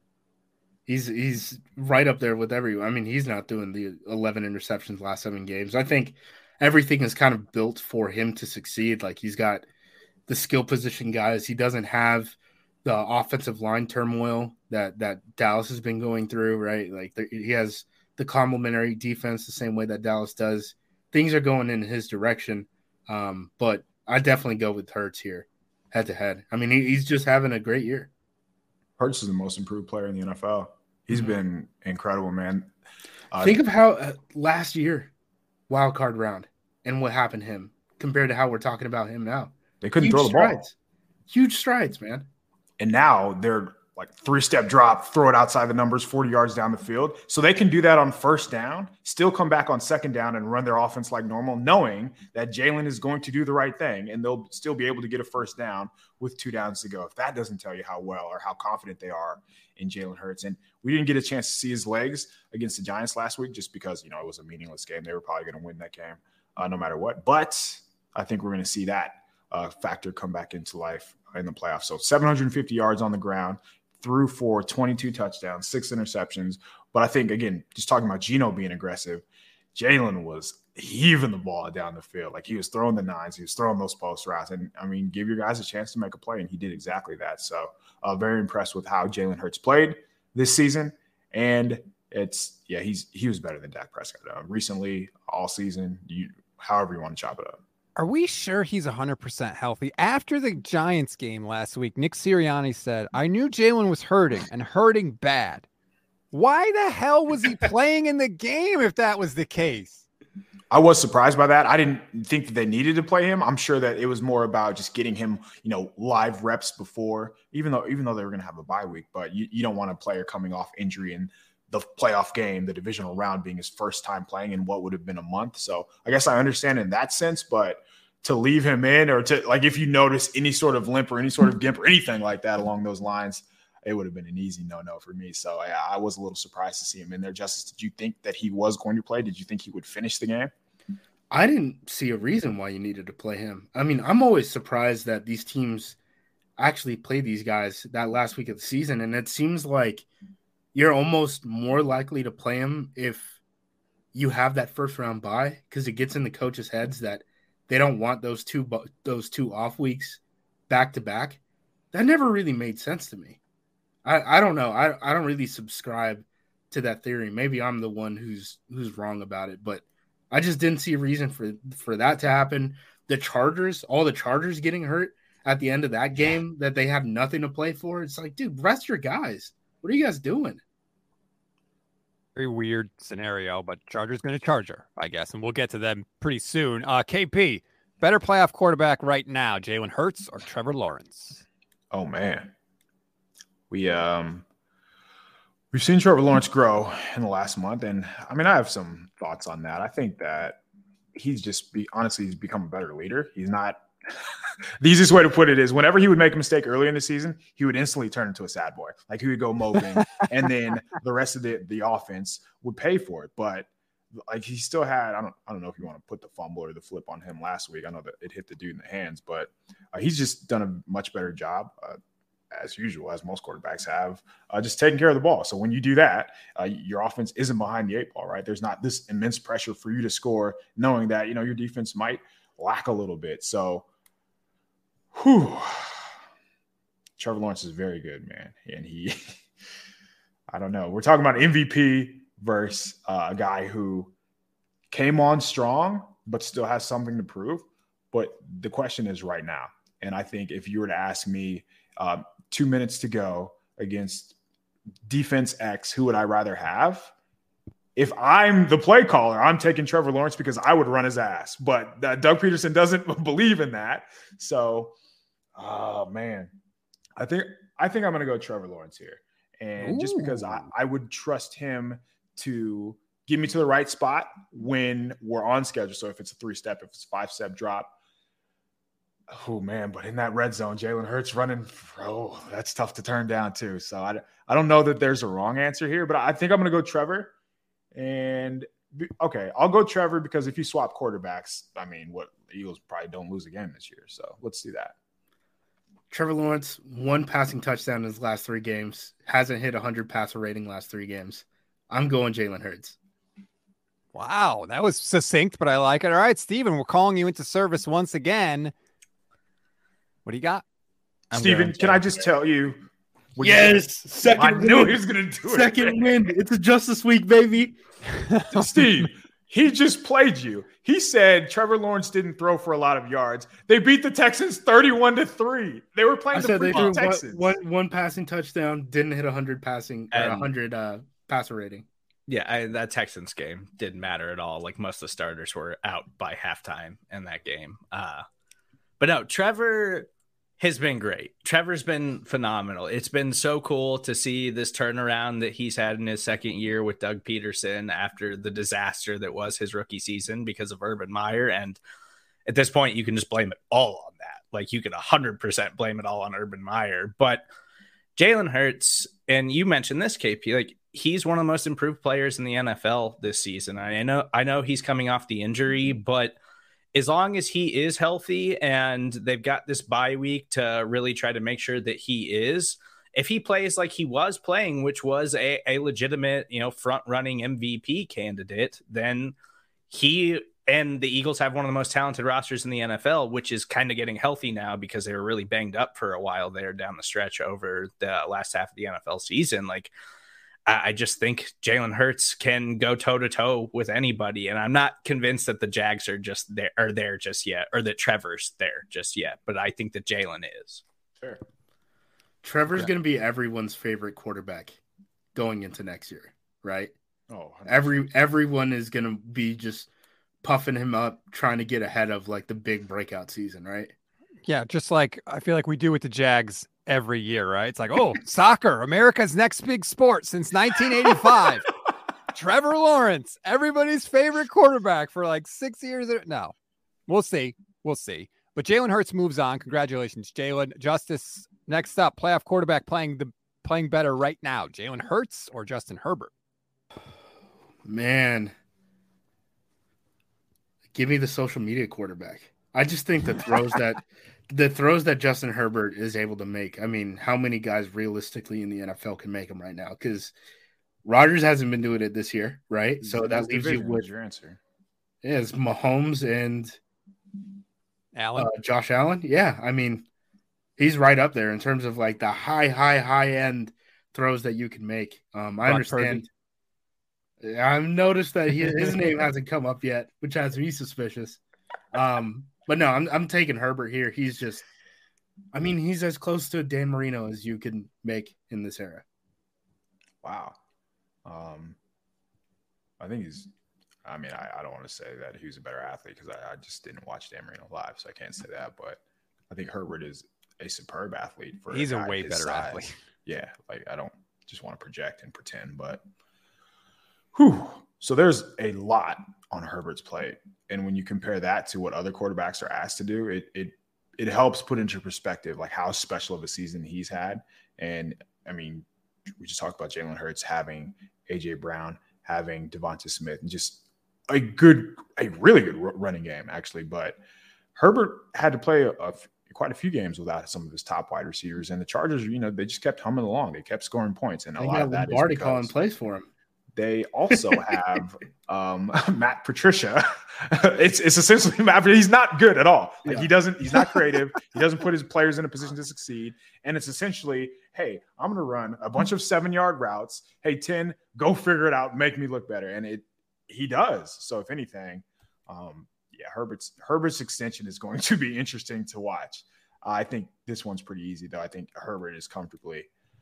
He's he's right up there with everyone. I mean, he's not doing the eleven interceptions last seven games. I think everything is kind of built for him to succeed. Like, he's got the skill position guys. He doesn't have the offensive line turmoil that that Dallas has been going through, right? Like, the, he has the complementary defense the same way that Dallas does. Things are going in his direction, um, but I definitely go with Hurts here, head to head. I mean, he, he's just having a great year. Hurts is the most improved player in the N F L. He's mm-hmm. been incredible, man. Uh, Think of how uh, last year, wild card round, and what happened to him compared to how we're talking about him now. They couldn't Huge throw the strides. ball. Huge strides, man. And now they're like three-step drop, throw it outside the numbers, forty yards down the field. So they can do that on first down, still come back on second down and run their offense like normal, knowing that Jalen is going to do the right thing, and they'll still be able to get a first down with two downs to go. If that doesn't tell you how well or how confident they are in Jalen Hurts. And we didn't get a chance to see his legs against the Giants last week just because, you know, it was a meaningless game. They were probably going to win that game uh, no matter what. But I think we're going to see that uh, factor come back into life in the playoffs. So seven hundred fifty yards on the ground, threw for twenty-two touchdowns, six interceptions. But I think, again, just talking about Geno being aggressive, Jalen was heaving the ball down the field. Like, he was throwing the nines. He was throwing those post routes. And, I mean, give your guys a chance to make a play, and he did exactly that. So uh, very impressed with how Jalen Hurts played this season. And it's, yeah, he's he was better than Dak Prescott uh, recently, all season, you, however you want to chop it up. Are we sure he's one hundred percent healthy? After the Giants game last week, Nick Sirianni said, I knew Jalen was hurting and hurting bad. Why the hell was he playing in the game if that was the case? I was surprised by that. I didn't think that they needed to play him. I'm sure that it was more about just getting him, you know, live reps before, even though even though they were going to have a bye week. But you, you don't want a player coming off injury in the playoff game, the divisional round being his first time playing in what would have been a month. So I guess I understand in that sense, but to leave him in, or to, like, if you notice any sort of limp or any sort of gimp or anything like that along those lines, it would have been an easy no-no for me. So yeah, I was a little surprised to see him in there. Justice, did you think that he was going to play? Did you think he would finish the game? I didn't see a reason why you needed to play him. I mean, I'm always surprised that these teams actually play these guys that last week of the season. And it seems like you're almost more likely to play him if you have that first round bye, because it gets in the coaches' heads that they don't want those two those two off weeks back to back. That never really made sense to me. I, I don't know. I, I don't really subscribe to that theory. Maybe I'm the one who's who's wrong about it, but I just didn't see a reason for, for that to happen. The Chargers, all the Chargers getting hurt at the end of that game that they had nothing to play for. It's like, dude, rest your guys. What are you guys doing? Very weird scenario, but Chargers going to Charger, I guess, and we'll get to them pretty soon. Uh, K P, better playoff quarterback right now, Jalen Hurts or Trevor Lawrence? Oh, man. We, um, we've seen Trevor Lawrence grow in the last month, and, I mean, I have some thoughts on that. I think that he's just, be honestly, he's become a better leader. He's not The easiest way to put it is whenever he would make a mistake early in the season, he would instantly turn into a sad boy. Like he would go moping, and then the rest of the, the offense would pay for it. But like he still had, I don't, I don't know if you want to put the fumble or the flip on him last week. I know that it hit the dude in the hands, but uh, he's just done a much better job, uh, as usual, as most quarterbacks have, uh, just taking care of the ball. So when you do that, uh, your offense isn't behind the eight ball, right? There's not this immense pressure for you to score, knowing that, you know, your defense might lack a little bit. So, whew, Trevor Lawrence is very good, man. And he, I don't know. We're talking about M V P versus uh, a guy who came on strong, but still has something to prove. But the question is right now. And I think if you were to ask me uh, two minutes to go against defense X, who would I rather have? If I'm the play caller, I'm taking Trevor Lawrence because I would run his ass. But uh, Doug Peterson doesn't believe in that. So, oh, man. I think I think I'm going to go Trevor Lawrence here. And Ooh. just because I, I would trust him to get me to the right spot when we're on schedule. So if it's a three-step, if it's a five-step drop, oh, man. But in that red zone, Jalen Hurts running, oh, that's tough to turn down too. So I, I don't know that there's a wrong answer here, but I think I'm going to go Trevor. And, okay, I'll go Trevor because if you swap quarterbacks, I mean, what the Eagles probably don't lose again this year. So let's do that. Trevor Lawrence, one passing touchdown in his last three games, hasn't hit one hundred passer rating last three games. I'm going Jalen Hurts. Wow, that was succinct, but I like it. All right, Steven, we're calling you into service once again. What do you got? I'm Steven, can I just tell you? Yes, you second I knew win. he was going to do it. Second win. It's a Justice Week, baby. Steve, he just played you. He said Trevor Lawrence didn't throw for a lot of yards. They beat the Texans thirty-one to three. They were playing I the said they threw Texans. One, one, one passing touchdown, didn't hit one hundred passing, or one hundred uh, passer rating. Yeah, I, that Texans game didn't matter at all. Like most of the starters were out by halftime in that game. Uh, but no, Trevor has been great. Trevor's been phenomenal. It's been so cool to see this turnaround that he's had in his second year with Doug Peterson after the disaster that was his rookie season because of Urban Meyer. And at this point, you can just blame it all on that. Like you can one hundred percent blame it all on Urban Meyer. But Jalen Hurts, and you mentioned this, K P, like he's one of the most improved players in the N F L this season. I know, I know he's coming off the injury, but as long as he is healthy and they've got this bye week to really try to make sure that he is, if he plays like he was playing, which was a, a legitimate, you know, front running M V P candidate, then he and the Eagles have one of the most talented rosters in the N F L, which is kind of getting healthy now because they were really banged up for a while there down the stretch over the last half of the N F L season. Like, I just think Jalen Hurts can go toe to toe with anybody. And I'm not convinced that the Jags are just there are there just yet, or that Trevor's there just yet. But I think that Jalen is. Sure. Trevor's yeah. going to be everyone's favorite quarterback going into next year, right? Oh, every everyone is going to be just puffing him up, trying to get ahead of like the big breakout season, right? Yeah, just like I feel like we do with the Jags every year, right? It's like, oh, soccer, America's next big sport since nineteen eighty-five. Trevor Lawrence, everybody's favorite quarterback for like six years. No, we'll see. We'll see. But Jalen Hurts moves on. Congratulations, Jalen. Justice, next up, playoff quarterback playing the playing better right now. Jalen Hurts or Justin Herbert? Man, give me the social media quarterback. I just think the throws that the throws that Justin Herbert is able to make. I mean, how many guys realistically in the N F L can make them right now? Because Rodgers hasn't been doing it this year, right? So that That's leaves you with your answer. Yeah, it's Mahomes and Allen, uh, Josh Allen. Yeah, I mean, he's right up there in terms of like the high, high, high end throws that you can make. Um, I Brock understand. Purdy. I've noticed that he, his name hasn't come up yet, which has me suspicious. Um, but no, I'm I'm taking Herbert here. He's just, I mean, he's as close to Dan Marino as you can make in this era. Wow. Um, I think he's. I mean, I, I don't want to say that he was a better athlete because I, I just didn't watch Dan Marino live, so I can't say that. But I think Herbert is a superb athlete. For he's a, a way better size. athlete. Yeah, like I don't just want to project and pretend, but. Whew. So there's a lot on Herbert's plate. And when you compare that to what other quarterbacks are asked to do, it it it helps put into perspective like how special of a season he's had. And I mean, we just talked about Jalen Hurts having A J Brown, having Devonta Smith, and just a good, a really good running game actually. But Herbert had to play a, a, quite a few games without some of his top wide receivers, and the Chargers, you know, they just kept humming along. They kept scoring points, and a they lot of that Lombardi is calling plays for him. They also have um, Matt Patricia. it's it's essentially Matt. He's not good at all. Like Yeah. he doesn't. He's not creative. He doesn't put his players in a position to succeed. And it's essentially, hey, I'm going to run a bunch of seven yard routes. Hey, ten, go figure it out. Make me look better. And it he does. So if anything, um, yeah, Herbert's Herbert's extension is going to be interesting to watch. Uh, I think this one's pretty easy though. I think Herbert is comfortably.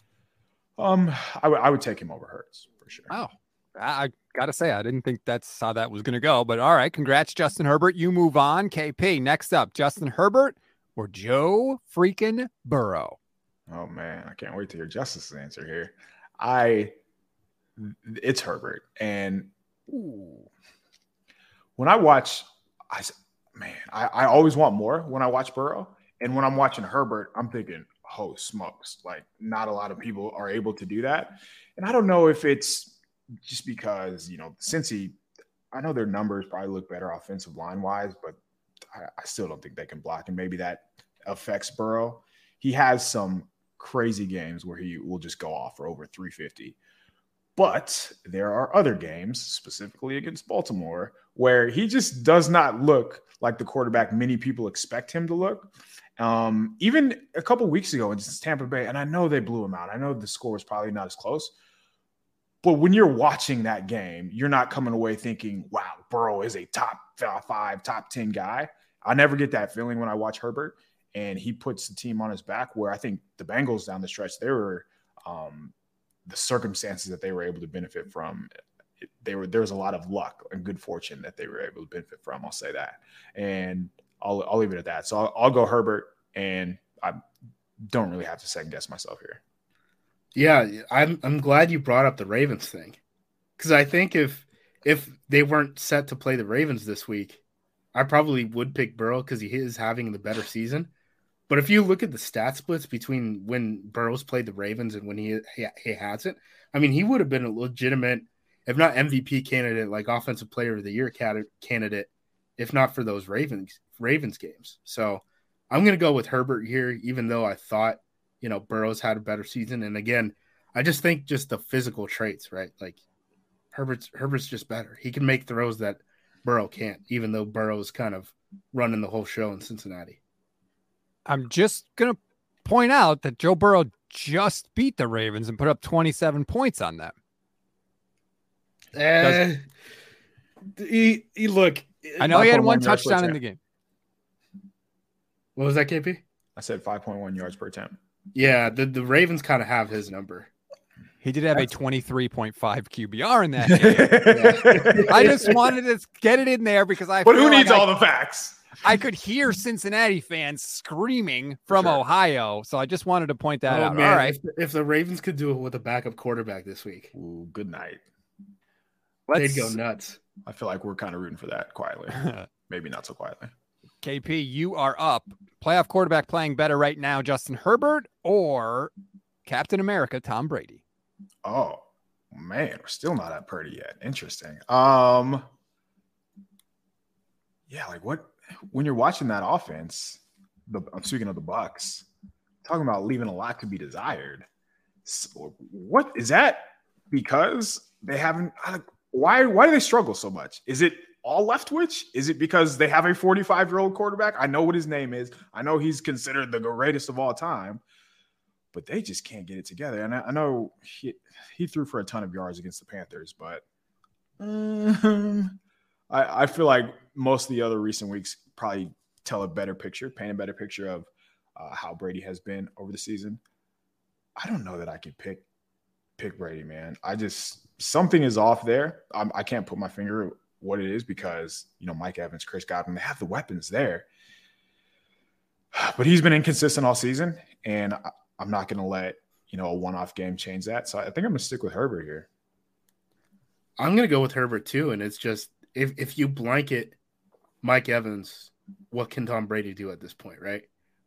Um, I, w- I would take him over Hurts for sure. Wow. I, I got to say, I didn't think that's how that was going to go. But all right, congrats, Justin Herbert. You move on. K P, next up, Justin Herbert or Joe freaking Burrow? Oh, man, I can't wait to hear Justice's answer here. I, it's Herbert. And ooh, when I watch, I, man, I, I always want more when I watch Burrow. And when I'm watching Herbert, I'm thinking, oh, smokes. Like, not a lot of people are able to do that. And I don't know if it's just because, you know, Cincy, I know their numbers probably look better offensive line-wise, but I, I still don't think they can block. And maybe that affects Burrow. He has some crazy games where he will just go off for over three fifty. But there are other games, specifically against Baltimore, where he just does not look like the quarterback many people expect him to look. Um, even a couple weeks ago in Tampa Bay, and I know they blew him out. I know the score was probably not as close. But when you're watching that game, you're not coming away thinking, wow, Burrow is a top five, top ten guy. I never get that feeling when I watch Herbert, and he puts the team on his back, where I think the Bengals down the stretch, they were um, the circumstances that they were able to benefit from. They were, there was a lot of luck and good fortune that they were able to benefit from. I'll say that. And I'll, I'll leave it at that. So I'll, I'll go Herbert, and I don't really have to second guess myself here. Yeah, I'm I'm glad you brought up the Ravens thing, because I think if if they weren't set to play the Ravens this week, I probably would pick Burrow because he is having the better season. But if you look at the stat splits between when Burrow's played the Ravens and when he he, he hasn't, I mean, he would have been a legitimate, if not M V P candidate, like Offensive Player of the Year candidate, if not for those Ravens Ravens games. So I'm going to go with Herbert here, even though I thought, you know, Burrow's had a better season. And again, I just think just the physical traits, right? Like Herbert's Herbert's just better. He can make throws that Burrow can't, even though Burrow's kind of running the whole show in Cincinnati. I'm just going to point out that Joe Burrow just beat the Ravens and put up twenty-seven points on them. Uh, he, he look. I know he had one touchdown in the game. What was that, K P? I said five point one yards per attempt. Yeah, the, the Ravens kind of have his number. He did have That's... a twenty-three point five Q B R in that game. I just wanted to get it in there because I But who needs like all I, the facts? I could hear Cincinnati fans screaming from sure. Ohio, so I just wanted to point that oh, out. Man, all right. If, if the Ravens could do it with a backup quarterback this week. Ooh, good night. Let's... They'd go nuts. I feel like we're kind of rooting for that quietly. Maybe not so quietly. K P, you are up. Playoff quarterback playing better right now, Justin Herbert or Captain America, Tom Brady? Oh, man, we're still not at Purdy yet. Interesting. Um, yeah, like what when you're watching that offense, the, I'm speaking of the Bucks, talking about leaving a lot to be desired. So what is that? Because they haven't. Why? Why do they struggle so much? Is it all Leftwich? Is it because they have a forty-five-year-old quarterback? I know what his name is. I know he's considered the greatest of all time, but they just can't get it together. And I, I know he, he threw for a ton of yards against the Panthers, but um, I, I feel like most of the other recent weeks probably tell a better picture, paint a better picture of uh, how Brady has been over the season. I don't know that I can pick pick Brady, man. I just something is off there. I'm, I can't put my finger what it is because, you know, Mike Evans, Chris Godwin, they have the weapons there. But he's been inconsistent all season, and I, I'm not going to let, you know, a one-off game change that. So I think I'm going to stick with Herbert here. I'm going to go with Herbert too, and it's just if, if you blanket Mike Evans, what can Tom Brady do at this point, right?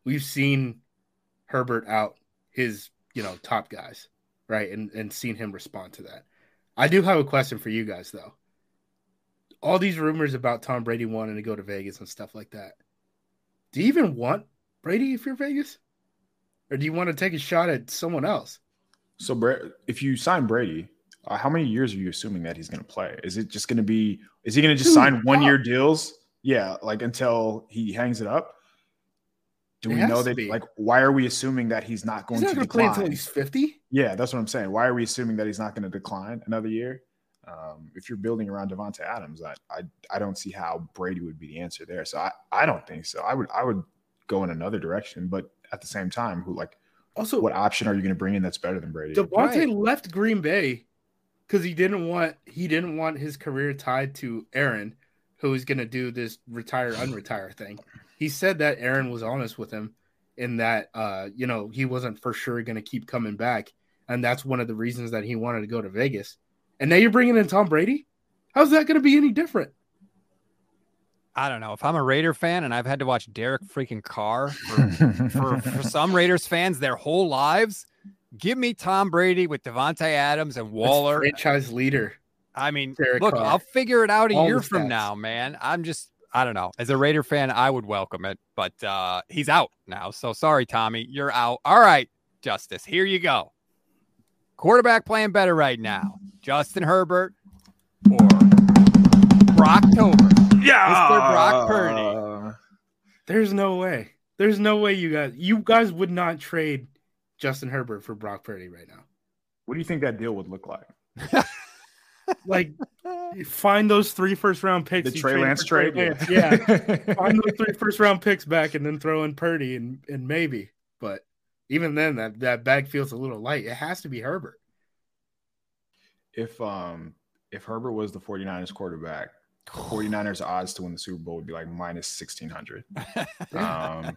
we've seen Herbert out his, you know, top guys, right? And and seen him respond to that. I do have a question for you guys, though. All these rumors about Tom Brady wanting to go to Vegas and stuff like that. Do you even want Brady if you're Vegas? Or do you want to take a shot at someone else? So if you sign Brady, uh, how many years are you assuming that he's going to play? Is it just going to be – is he going to just Dude, sign one-year deals? Yeah, like until he hangs it up? Do it we know that – like, why are we assuming that he's not going he's not to gonna decline? play until he's fifty? Yeah, that's what I'm saying. Why are we assuming that he's not going to decline another year? Um, if you're building around Davante Adams, I, I I don't see how Brady would be the answer there. So I, I don't think so. I would I would go in another direction, but at the same time, who like also what option are you going to bring in that's better than Brady? Davante right. left Green Bay because he didn't want he didn't want his career tied to Aaron, who was going to do this retire unretire thing. He said that Aaron was honest with him in that uh you know he wasn't for sure going to keep coming back, and that's one of the reasons that he wanted to go to Vegas. And now you're bringing in Tom Brady? How's that going to be any different? I don't know. If I'm a Raider fan and I've had to watch Derek freaking Carr for, for, for some Raiders fans their whole lives, give me Tom Brady with Davante Adams and Waller. That's franchise leader. I mean, Derek look, Carr. I'll figure it out a All year the from stats. now, man. I'm just, I don't know. As a Raider fan, I would welcome it, but uh, he's out now. So sorry, Tommy, you're out. All right, Justice, here you go. Quarterback playing better right now. Justin Herbert or Brocktober. Yeah. Mister Brock Purdy. There's no way. There's no way you guys you guys would not trade Justin Herbert for Brock Purdy right now. What do you think that deal would look like? Like, find those three first round picks. The Trey Lance trade? Trey Lance. Yeah. yeah. Find those three first round picks back and then throw in Purdy and, and maybe. But even then, that, that bag feels a little light. It has to be Herbert. If um if Herbert was the 49ers quarterback, 49ers odds to win the Super Bowl would be like minus sixteen hundred. um,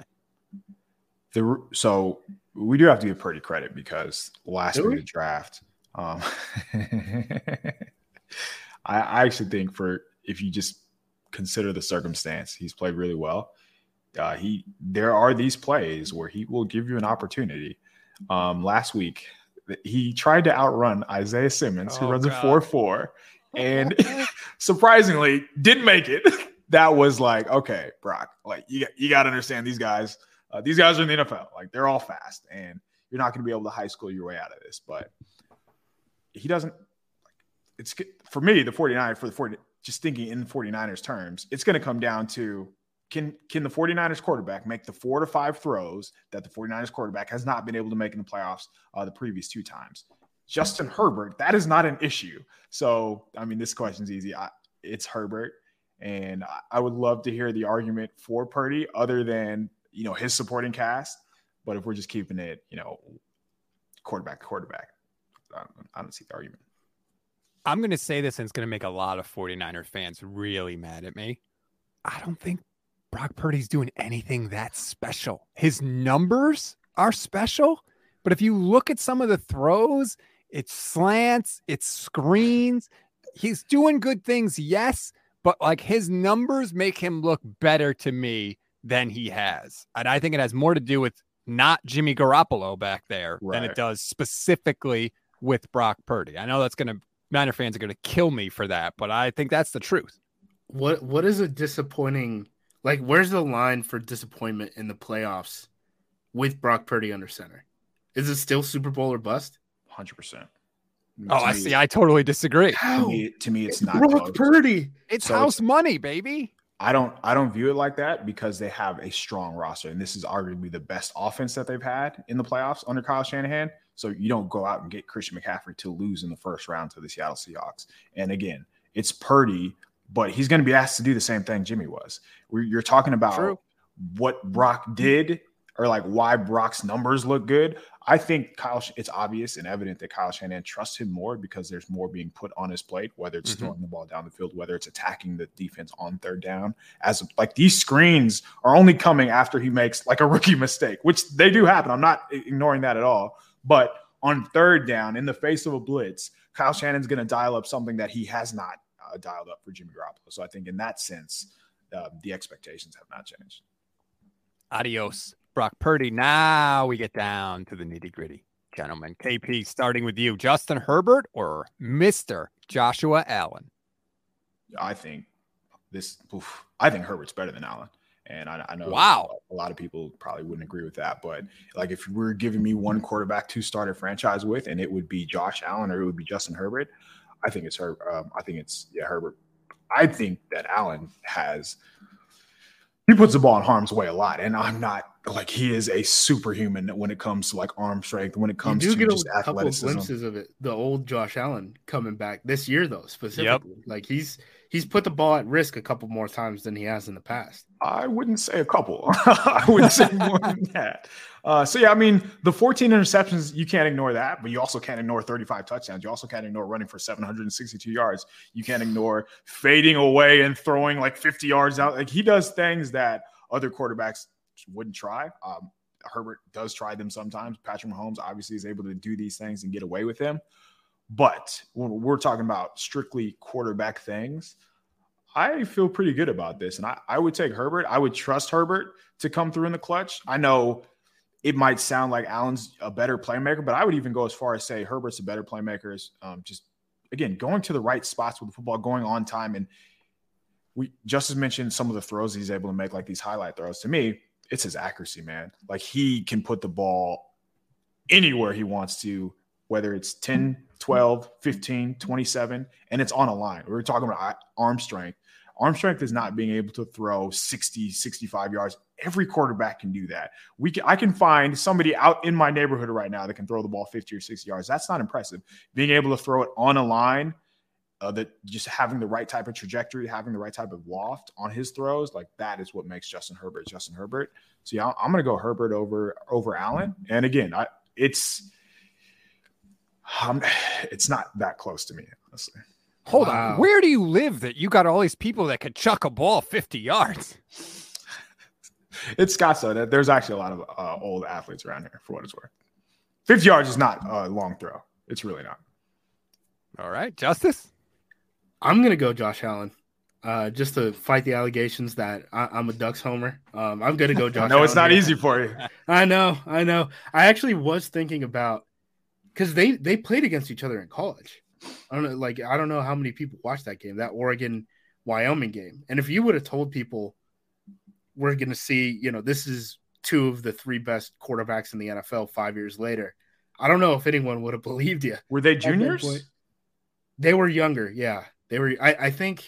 the so we do have to give Purdy credit because last week the draft, um, I, I actually think for if you just consider the circumstance, he's played really well. Uh, he there are these plays where he will give you an opportunity. Um, last week, he tried to outrun Isaiah Simmons, who oh, runs God. a four four, and surprisingly didn't make it. That was like, okay, Brock, like you, you got to understand these guys. Uh, these guys are in the N F L. Like, they're all fast, and you're not going to be able to high school your way out of this. But he doesn't – it's for me, the 49ers, for the forty, just thinking in the 49ers terms, it's going to come down to can can the 49ers quarterback make the four to five throws that the 49ers quarterback has not been able to make in the playoffs uh, the previous two times. Justin Herbert, that is not an issue. So, I mean, this question's easy. I, it's Herbert, and I, I would love to hear the argument for Purdy other than – you know, his supporting cast. But if we're just keeping it, you know, quarterback to quarterback, I don't, I don't see the argument. I'm going to say this, and it's going to make a lot of 49er fans really mad at me. I don't think Brock Purdy's doing anything that special. His numbers are special, but if you look at some of the throws, it's slants, it's screens. He's doing good things, yes, but like his numbers make him look better to me than he has. And I think it has more to do with not Jimmy Garoppolo back there right. than it does specifically with Brock Purdy. I know that's going to, Niner fans are going to kill me for that, but I think that's the truth. What What is a disappointing, like, where's the line for disappointment in the playoffs with Brock Purdy under center? Is it still Super Bowl or bust? one hundred percent. Oh, I see. I totally disagree. To me, to me it's, it's not Brock close. Purdy. It's so house it's, money, baby. I don't I don't view it like that because they have a strong roster, and this is arguably the best offense that they've had in the playoffs under Kyle Shanahan. So you don't go out and get Christian McCaffrey to lose in the first round to the Seattle Seahawks. And again, it's Purdy, but he's going to be asked to do the same thing Jimmy was. We're, you're talking about True. what Brock did or like why Brock's numbers look good. I think Kyle, it's obvious and evident that Kyle Shanahan trusts him more because there's more being put on his plate, whether it's mm-hmm. throwing the ball down the field, whether it's attacking the defense on third down. As like these screens are only coming after he makes like a rookie mistake, which they do happen. I'm not ignoring that at all. But on third down, in the face of a blitz, Kyle Shannon's going to dial up something that he has not uh, dialed up for Jimmy Garoppolo. So I think in that sense, uh, the expectations have not changed. Adios, Brock Purdy. Now we get down to the nitty gritty, gentlemen. K P, starting with you, Justin Herbert or Mister Joshua Allen? I think this. Oof, I think Herbert's better than Allen, and I, I know wow, a lot of people probably wouldn't agree with that. But like, if you were giving me one quarterback to start a franchise with, and it would be Josh Allen or it would be Justin Herbert, I think it's her. Um, I think it's yeah Herbert. I think that Allen has. He puts the ball in harm's way a lot, and I'm not like he is a superhuman when it comes to like arm strength. When it comes you do to get just a couple of athleticism, glimpses of it. The old Josh Allen coming back this year, though, specifically, yep. like he's he's put the ball at risk a couple more times than he has in the past. I wouldn't say a couple. I would say more than that. Uh, so yeah, I mean the fourteen interceptions, you can't ignore that, but you also can't ignore thirty-five touchdowns. You also can't ignore running for seven hundred sixty-two yards. You can't ignore fading away and throwing like fifty yards out. Like he does things that other quarterbacks wouldn't try. Um, Herbert does try them sometimes. Patrick Mahomes obviously is able to do these things and get away with them. But when we're talking about strictly quarterback things, I feel pretty good about this. And I, I would take Herbert. I would trust Herbert to come through in the clutch. I know it might sound like Allen's a better playmaker, but I would even go as far as say Herbert's a better playmaker. Um, just, again, going to the right spots with the football, going on time. And we just as mentioned some of the throws he's able to make, like these highlight throws. To me, it's his accuracy, man. Like he can put the ball anywhere he wants to, whether it's ten, twelve, fifteen, twenty-seven, and it's on a line. We were talking about arm strength. Arm strength is not being able to throw sixty, sixty-five yards. Every quarterback can do that. We can, I can find somebody out in my neighborhood right now that can throw the ball fifty or sixty yards. That's not impressive. Being able to throw it on a line, uh, that just having the right type of trajectory, having the right type of loft on his throws, like that is what makes Justin Herbert Justin Herbert. So yeah, I'm going to go Herbert over over Allen. And again, I it's um, it's not that close to me, honestly. Hold wow. on. Where do you live that you got all these people that could chuck a ball fifty yards? It's Scottsdale. There's actually a lot of uh, old athletes around here, for what it's worth. fifty yards is not a long throw. It's really not. All right. Justice? I'm going to go Josh Allen. Uh, just to fight the allegations that I, I'm a Ducks homer. Um, I'm going to go Josh No, Allen. it's not here. easy for you. I know. I know. I actually was thinking about because they, they played against each other in college. I don't know, like I don't know how many people watched that game, that Oregon Wyoming game. And if you would have told people we're going to see, you know, this is two of the three best quarterbacks in the N F L five years later, I don't know if anyone would have believed you. Were they juniors? They were younger. Yeah, they were. I, I think.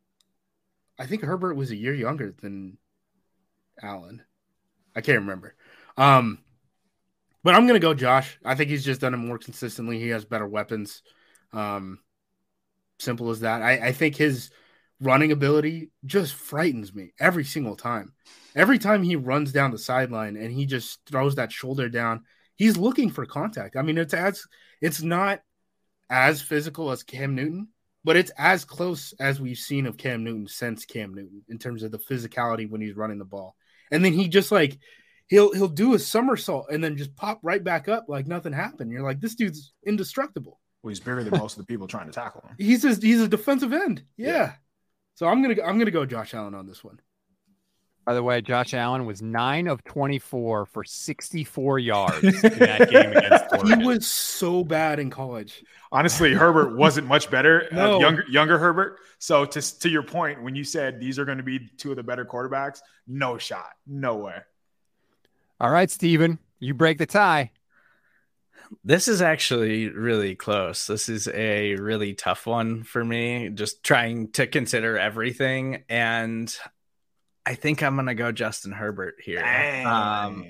I think Herbert was a year younger than Allen. I can't remember. Um, but I'm going to go Josh. I think he's just done it more consistently. He has better weapons. Um, simple as that. I, I think his running ability just frightens me every single time. Every time he runs down the sideline and he just throws that shoulder down, he's looking for contact. I mean, it's as it's not as physical as Cam Newton, but it's as close as we've seen of Cam Newton since Cam Newton in terms of the physicality when he's running the ball. And then he just like he'll he'll do a somersault and then just pop right back up like nothing happened. You're like, this dude's indestructible. Well, he's bigger than most of the people trying to tackle him. He's just, he's a defensive end. Yeah. Yeah. So I'm gonna I'm gonna go Josh Allen on this one. By the way, Josh Allen was nine of twenty-four for sixty-four yards in that game against Oregon. He was so bad in college. Honestly, Herbert wasn't much better. No. uh, younger younger Herbert. So to to your point, when you said these are going to be two of the better quarterbacks, no shot, no way. All right, Steven, you break the tie. This is actually really close. This is a really tough one for me, just trying to consider everything. And I think I'm going to go Justin Herbert here. Um,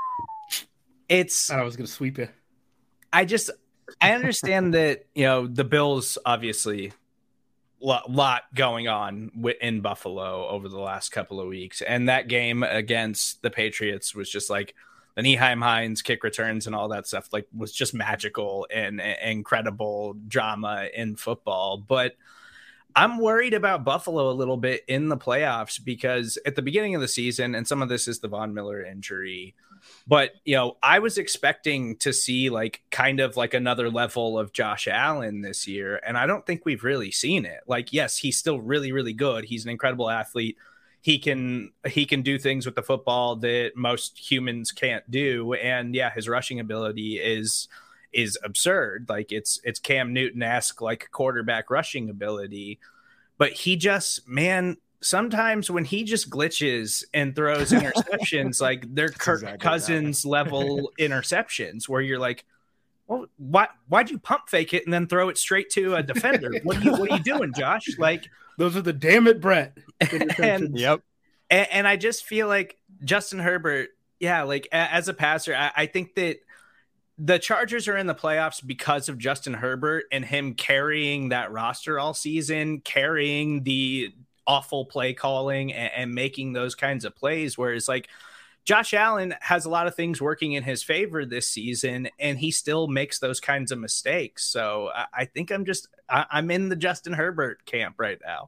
it's, I was going to sweep you. I just, I understand that, you know, the Bills obviously lot, lot going on in Buffalo over the last couple of weeks. And that game against the Patriots was just like, the Nyheim Hines kick returns and all that stuff like was just magical and, and incredible drama in football. But I'm worried about Buffalo a little bit in the playoffs because at the beginning of the season, and some of this is the Von Miller injury, but, you know, I was expecting to see like kind of like another level of Josh Allen this year. And I don't think we've really seen it. Like, yes, he's still really, really good. He's an incredible athlete. he can he can do things with the football that most humans can't do. And yeah, his rushing ability is is absurd. Like it's it's Cam Newton-esque, like quarterback rushing ability. But he just, man, sometimes when he just glitches and throws interceptions, like they're Kirk exactly Cousins level interceptions, where you're like, well, why why'd you pump fake it and then throw it straight to a defender? What are you what are you doing, Josh? Like, those are the damn it, Brett. And, yep. And, and I just feel like Justin Herbert, yeah, like a, as a passer, I, I think that the Chargers are in the playoffs because of Justin Herbert and him carrying that roster all season, carrying the awful play calling and, and making those kinds of plays. Whereas like Josh Allen has a lot of things working in his favor this season, and he still makes those kinds of mistakes. So I, I think I'm just, I, I'm in the Justin Herbert camp right now.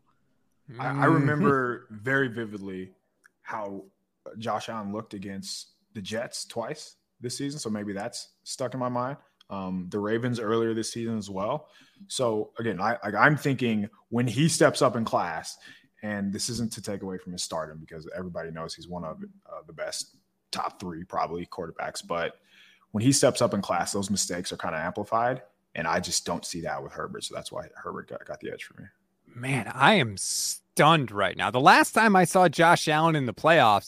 I, I remember very vividly how Josh Allen looked against the Jets twice this season. So maybe that's stuck in my mind. Um, the Ravens earlier this season as well. So again, I, I, I'm thinking when he steps up in class, and this isn't to take away from his stardom because everybody knows he's one of uh, the best top three probably quarterbacks. But when he steps up in class, those mistakes are kind of amplified. And I just don't see that with Herbert. So that's why Herbert got, got the edge for me. Man, I am stunned right now. The last time I saw Josh Allen in the playoffs,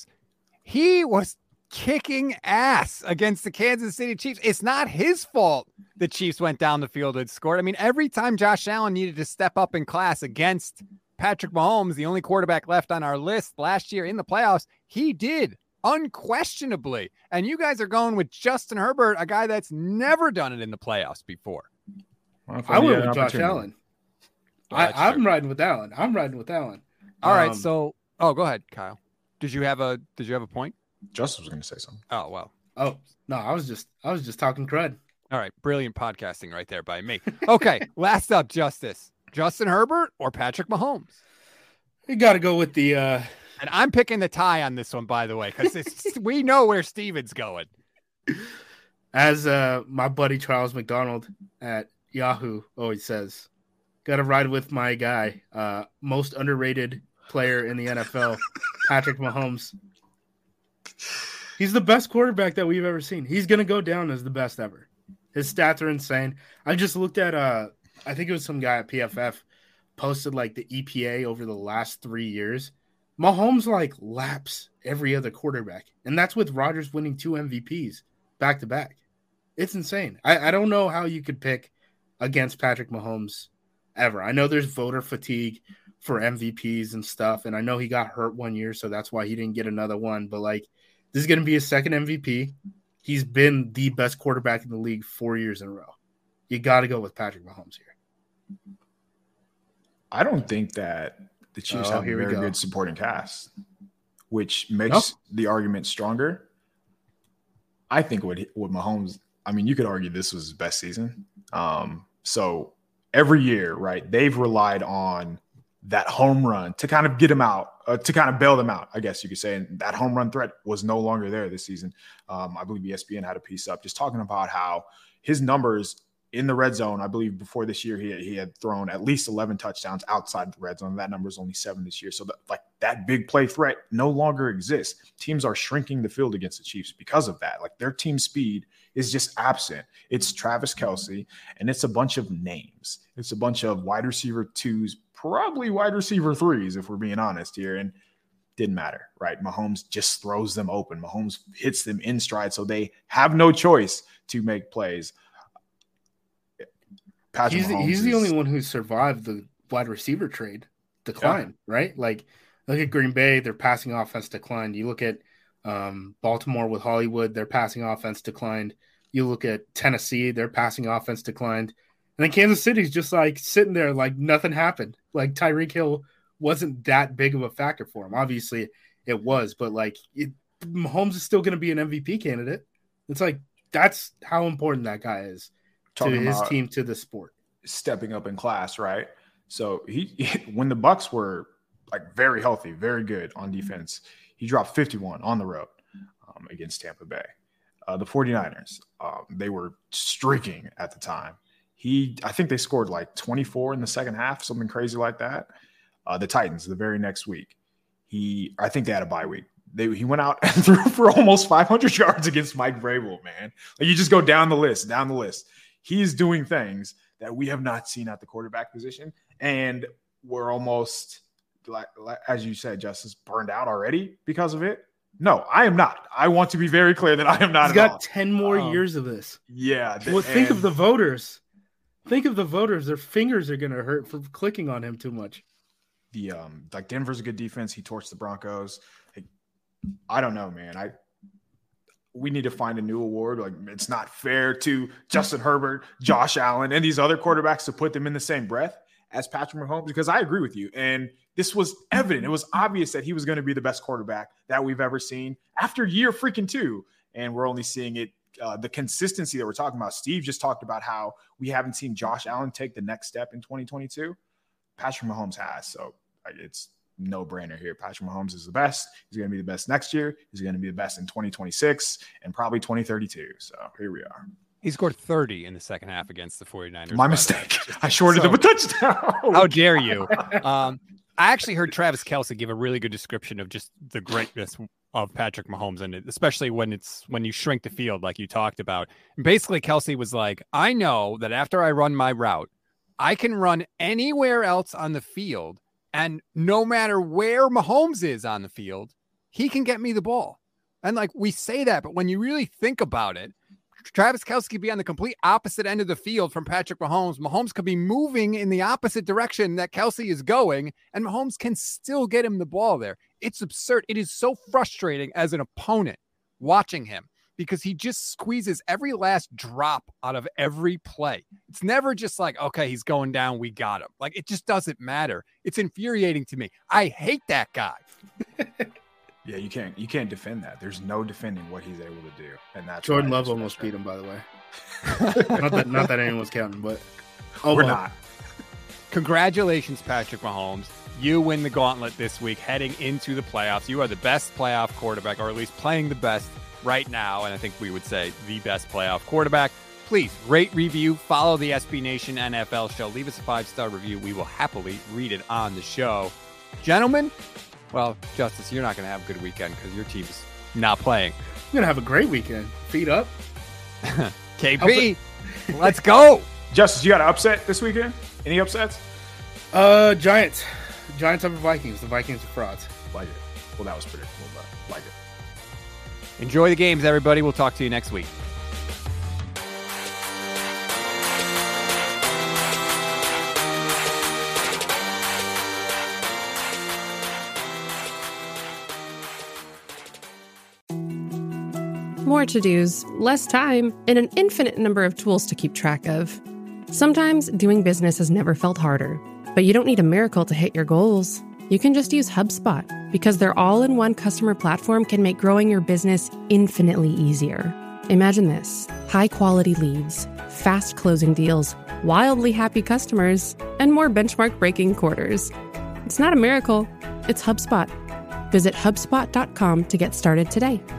he was kicking ass against the Kansas City Chiefs. It's not his fault the Chiefs went down the field and scored. I mean, every time Josh Allen needed to step up in class against Patrick Mahomes, the only quarterback left on our list last year in the playoffs, he did unquestionably. And you guys are going with Justin Herbert, a guy that's never done it in the playoffs before. Well, I went with Josh Allen. Well, I, I'm true. riding with Allen. I'm riding with Allen. All um, right. So, oh, go ahead, Kyle. Did you have a, did you have a point? Justin was going to say something. Oh, well. Oh, no, I was just, I was just talking crud. All right. Brilliant podcasting right there by me. Okay. Last up, Justice. Justin Herbert or Patrick Mahomes? You got to go with the, uh, and I'm picking the tie on this one, by the way, because we know where Steven's going. As uh, my buddy Charles McDonald at Yahoo always says, got to ride with my guy, uh, most underrated player in the N F L, Patrick Mahomes. He's the best quarterback that we've ever seen. He's going to go down as the best ever. His stats are insane. I just looked at, uh, I think it was some guy at P F F posted like the E P A over the last three years. Mahomes like laps every other quarterback. And that's with Rodgers winning two M V Ps back to back. It's insane. I, I don't know how you could pick against Patrick Mahomes ever. I know there's voter fatigue for M V Ps and stuff. And I know he got hurt one year, so that's why he didn't get another one. But like, this is going to be his second M V P. He's been the best quarterback in the league four years in a row. You got to go with Patrick Mahomes here. I don't think that the Chiefs oh, have a very go. good supporting cast, which makes nope. the argument stronger. I think what what Mahomes, I mean, you could argue this was his best season. Um, so every year, right, they've relied on that home run to kind of get him out, uh, to kind of bail them out, I guess you could say. And that home run threat was no longer there this season. Um, I believe E S P N had a piece up just talking about how his numbers in the red zone, I believe before this year, he, he had thrown at least eleven touchdowns outside the red zone. That number is only seven this year. So that, like that big play threat no longer exists. Teams are shrinking the field against the Chiefs because of that. Like their team speed is just absent. It's Travis Kelce, and it's a bunch of names. It's a bunch of wide receiver twos, probably wide receiver threes, if we're being honest here. And didn't matter, right? Mahomes just throws them open. Mahomes hits them in stride, so they have no choice to make plays. Patrick he's the, he's is, the only one who survived the wide receiver trade decline, yeah. right? Like, look at Green Bay, their passing offense declined. You look at um, Baltimore with Hollywood, their passing offense declined. You look at Tennessee, their passing offense declined. And then Kansas City's just like sitting there like nothing happened. Like Tyreek Hill wasn't that big of a factor for him. Obviously it was, but like it, Mahomes is still going to be an M V P candidate. It's like, that's how important that guy is to his team, to the sport. Stepping up in class, right? So he, when the Bucs were like very healthy, very good on defense, he dropped fifty-one on the road um, against Tampa Bay. Uh, the 49ers, um, they were streaking at the time. He, I think they scored like twenty-four in the second half, something crazy like that. Uh, the Titans, the very next week, He, I think they had a bye week. They, he went out and threw for almost five hundred yards against Mike Vrabel, man. Like, you just go down the list, down the list. He's doing things that we have not seen at the quarterback position. And we're almost, like, like as you said, Justice, burned out already because of it. No, I am not. I want to be very clear that I am not. He's at got all. ten more um, years of this. Yeah. Well, think of the voters. Think of the voters. Their fingers are going to hurt for clicking on him too much. The um, like Denver's a good defense. He torched the Broncos. Like, I don't know, man. I we need to find a new award. Like, it's not fair to Justin Herbert, Josh Allen, and these other quarterbacks to put them in the same breath as Patrick Mahomes, because I agree with you. And this was evident. It was obvious that he was going to be the best quarterback that we've ever seen after year freaking two. And we're only seeing it, uh, the consistency that we're talking about. Steve just talked about how we haven't seen Josh Allen take the next step in twenty twenty-two. Patrick Mahomes has. So it's no brainer here. Patrick Mahomes is the best. He's going to be the best next year. He's going to be the best in twenty twenty-six and probably twenty thirty-two. So here we are. He scored thirty in the second half against the 49ers. My mistake. I shorted so, him a touchdown. How dare you? Um, I actually heard Travis Kelce give a really good description of just the greatness of Patrick Mahomes, and especially when it's when you shrink the field like you talked about. And basically, Kelce was like, I know that after I run my route, I can run anywhere else on the field, and no matter where Mahomes is on the field, he can get me the ball. And like we say that, but when you really think about it, Travis Kelce could be on the complete opposite end of the field from Patrick Mahomes. Mahomes could be moving in the opposite direction that Kelce is going, and Mahomes can still get him the ball there. It's absurd. It is so frustrating as an opponent watching him because he just squeezes every last drop out of every play. It's never just like, okay, he's going down, we got him. Like, it just doesn't matter. It's infuriating to me. I hate that guy. Yeah, you can't you can't defend that. There's no defending what he's able to do, and that's Jordan Love almost beat him, by the way. not that not that anyone's counting, but oh, we're not. Congratulations, Patrick Mahomes. You win the gauntlet this week, heading into the playoffs. You are the best playoff quarterback, or at least playing the best right now, and I think we would say the best playoff quarterback. Please rate, review, follow the S B Nation N F L show. Leave us a five-star review. We will happily read it on the show. Gentlemen, well, Justice, you're not going to have a good weekend because your team's not playing. I'm going to have a great weekend. Feet up. K P, let's go. Justice, you got an upset this weekend? Any upsets? Uh, Giants. Giants over Vikings. The Vikings are frauds. Like it. Well, that was predictable, but like it. Enjoy the games, everybody. We'll talk to you next week. More to-dos, less time, and an infinite number of tools to keep track of. Sometimes doing business has never felt harder, but you don't need a miracle to hit your goals. You can just use HubSpot, because their all-in-one customer platform can make growing your business infinitely easier. Imagine this: high-quality leads, fast closing deals, wildly happy customers, and more benchmark-breaking quarters. It's not a miracle, it's HubSpot. Visit HubSpot dot com to get started today.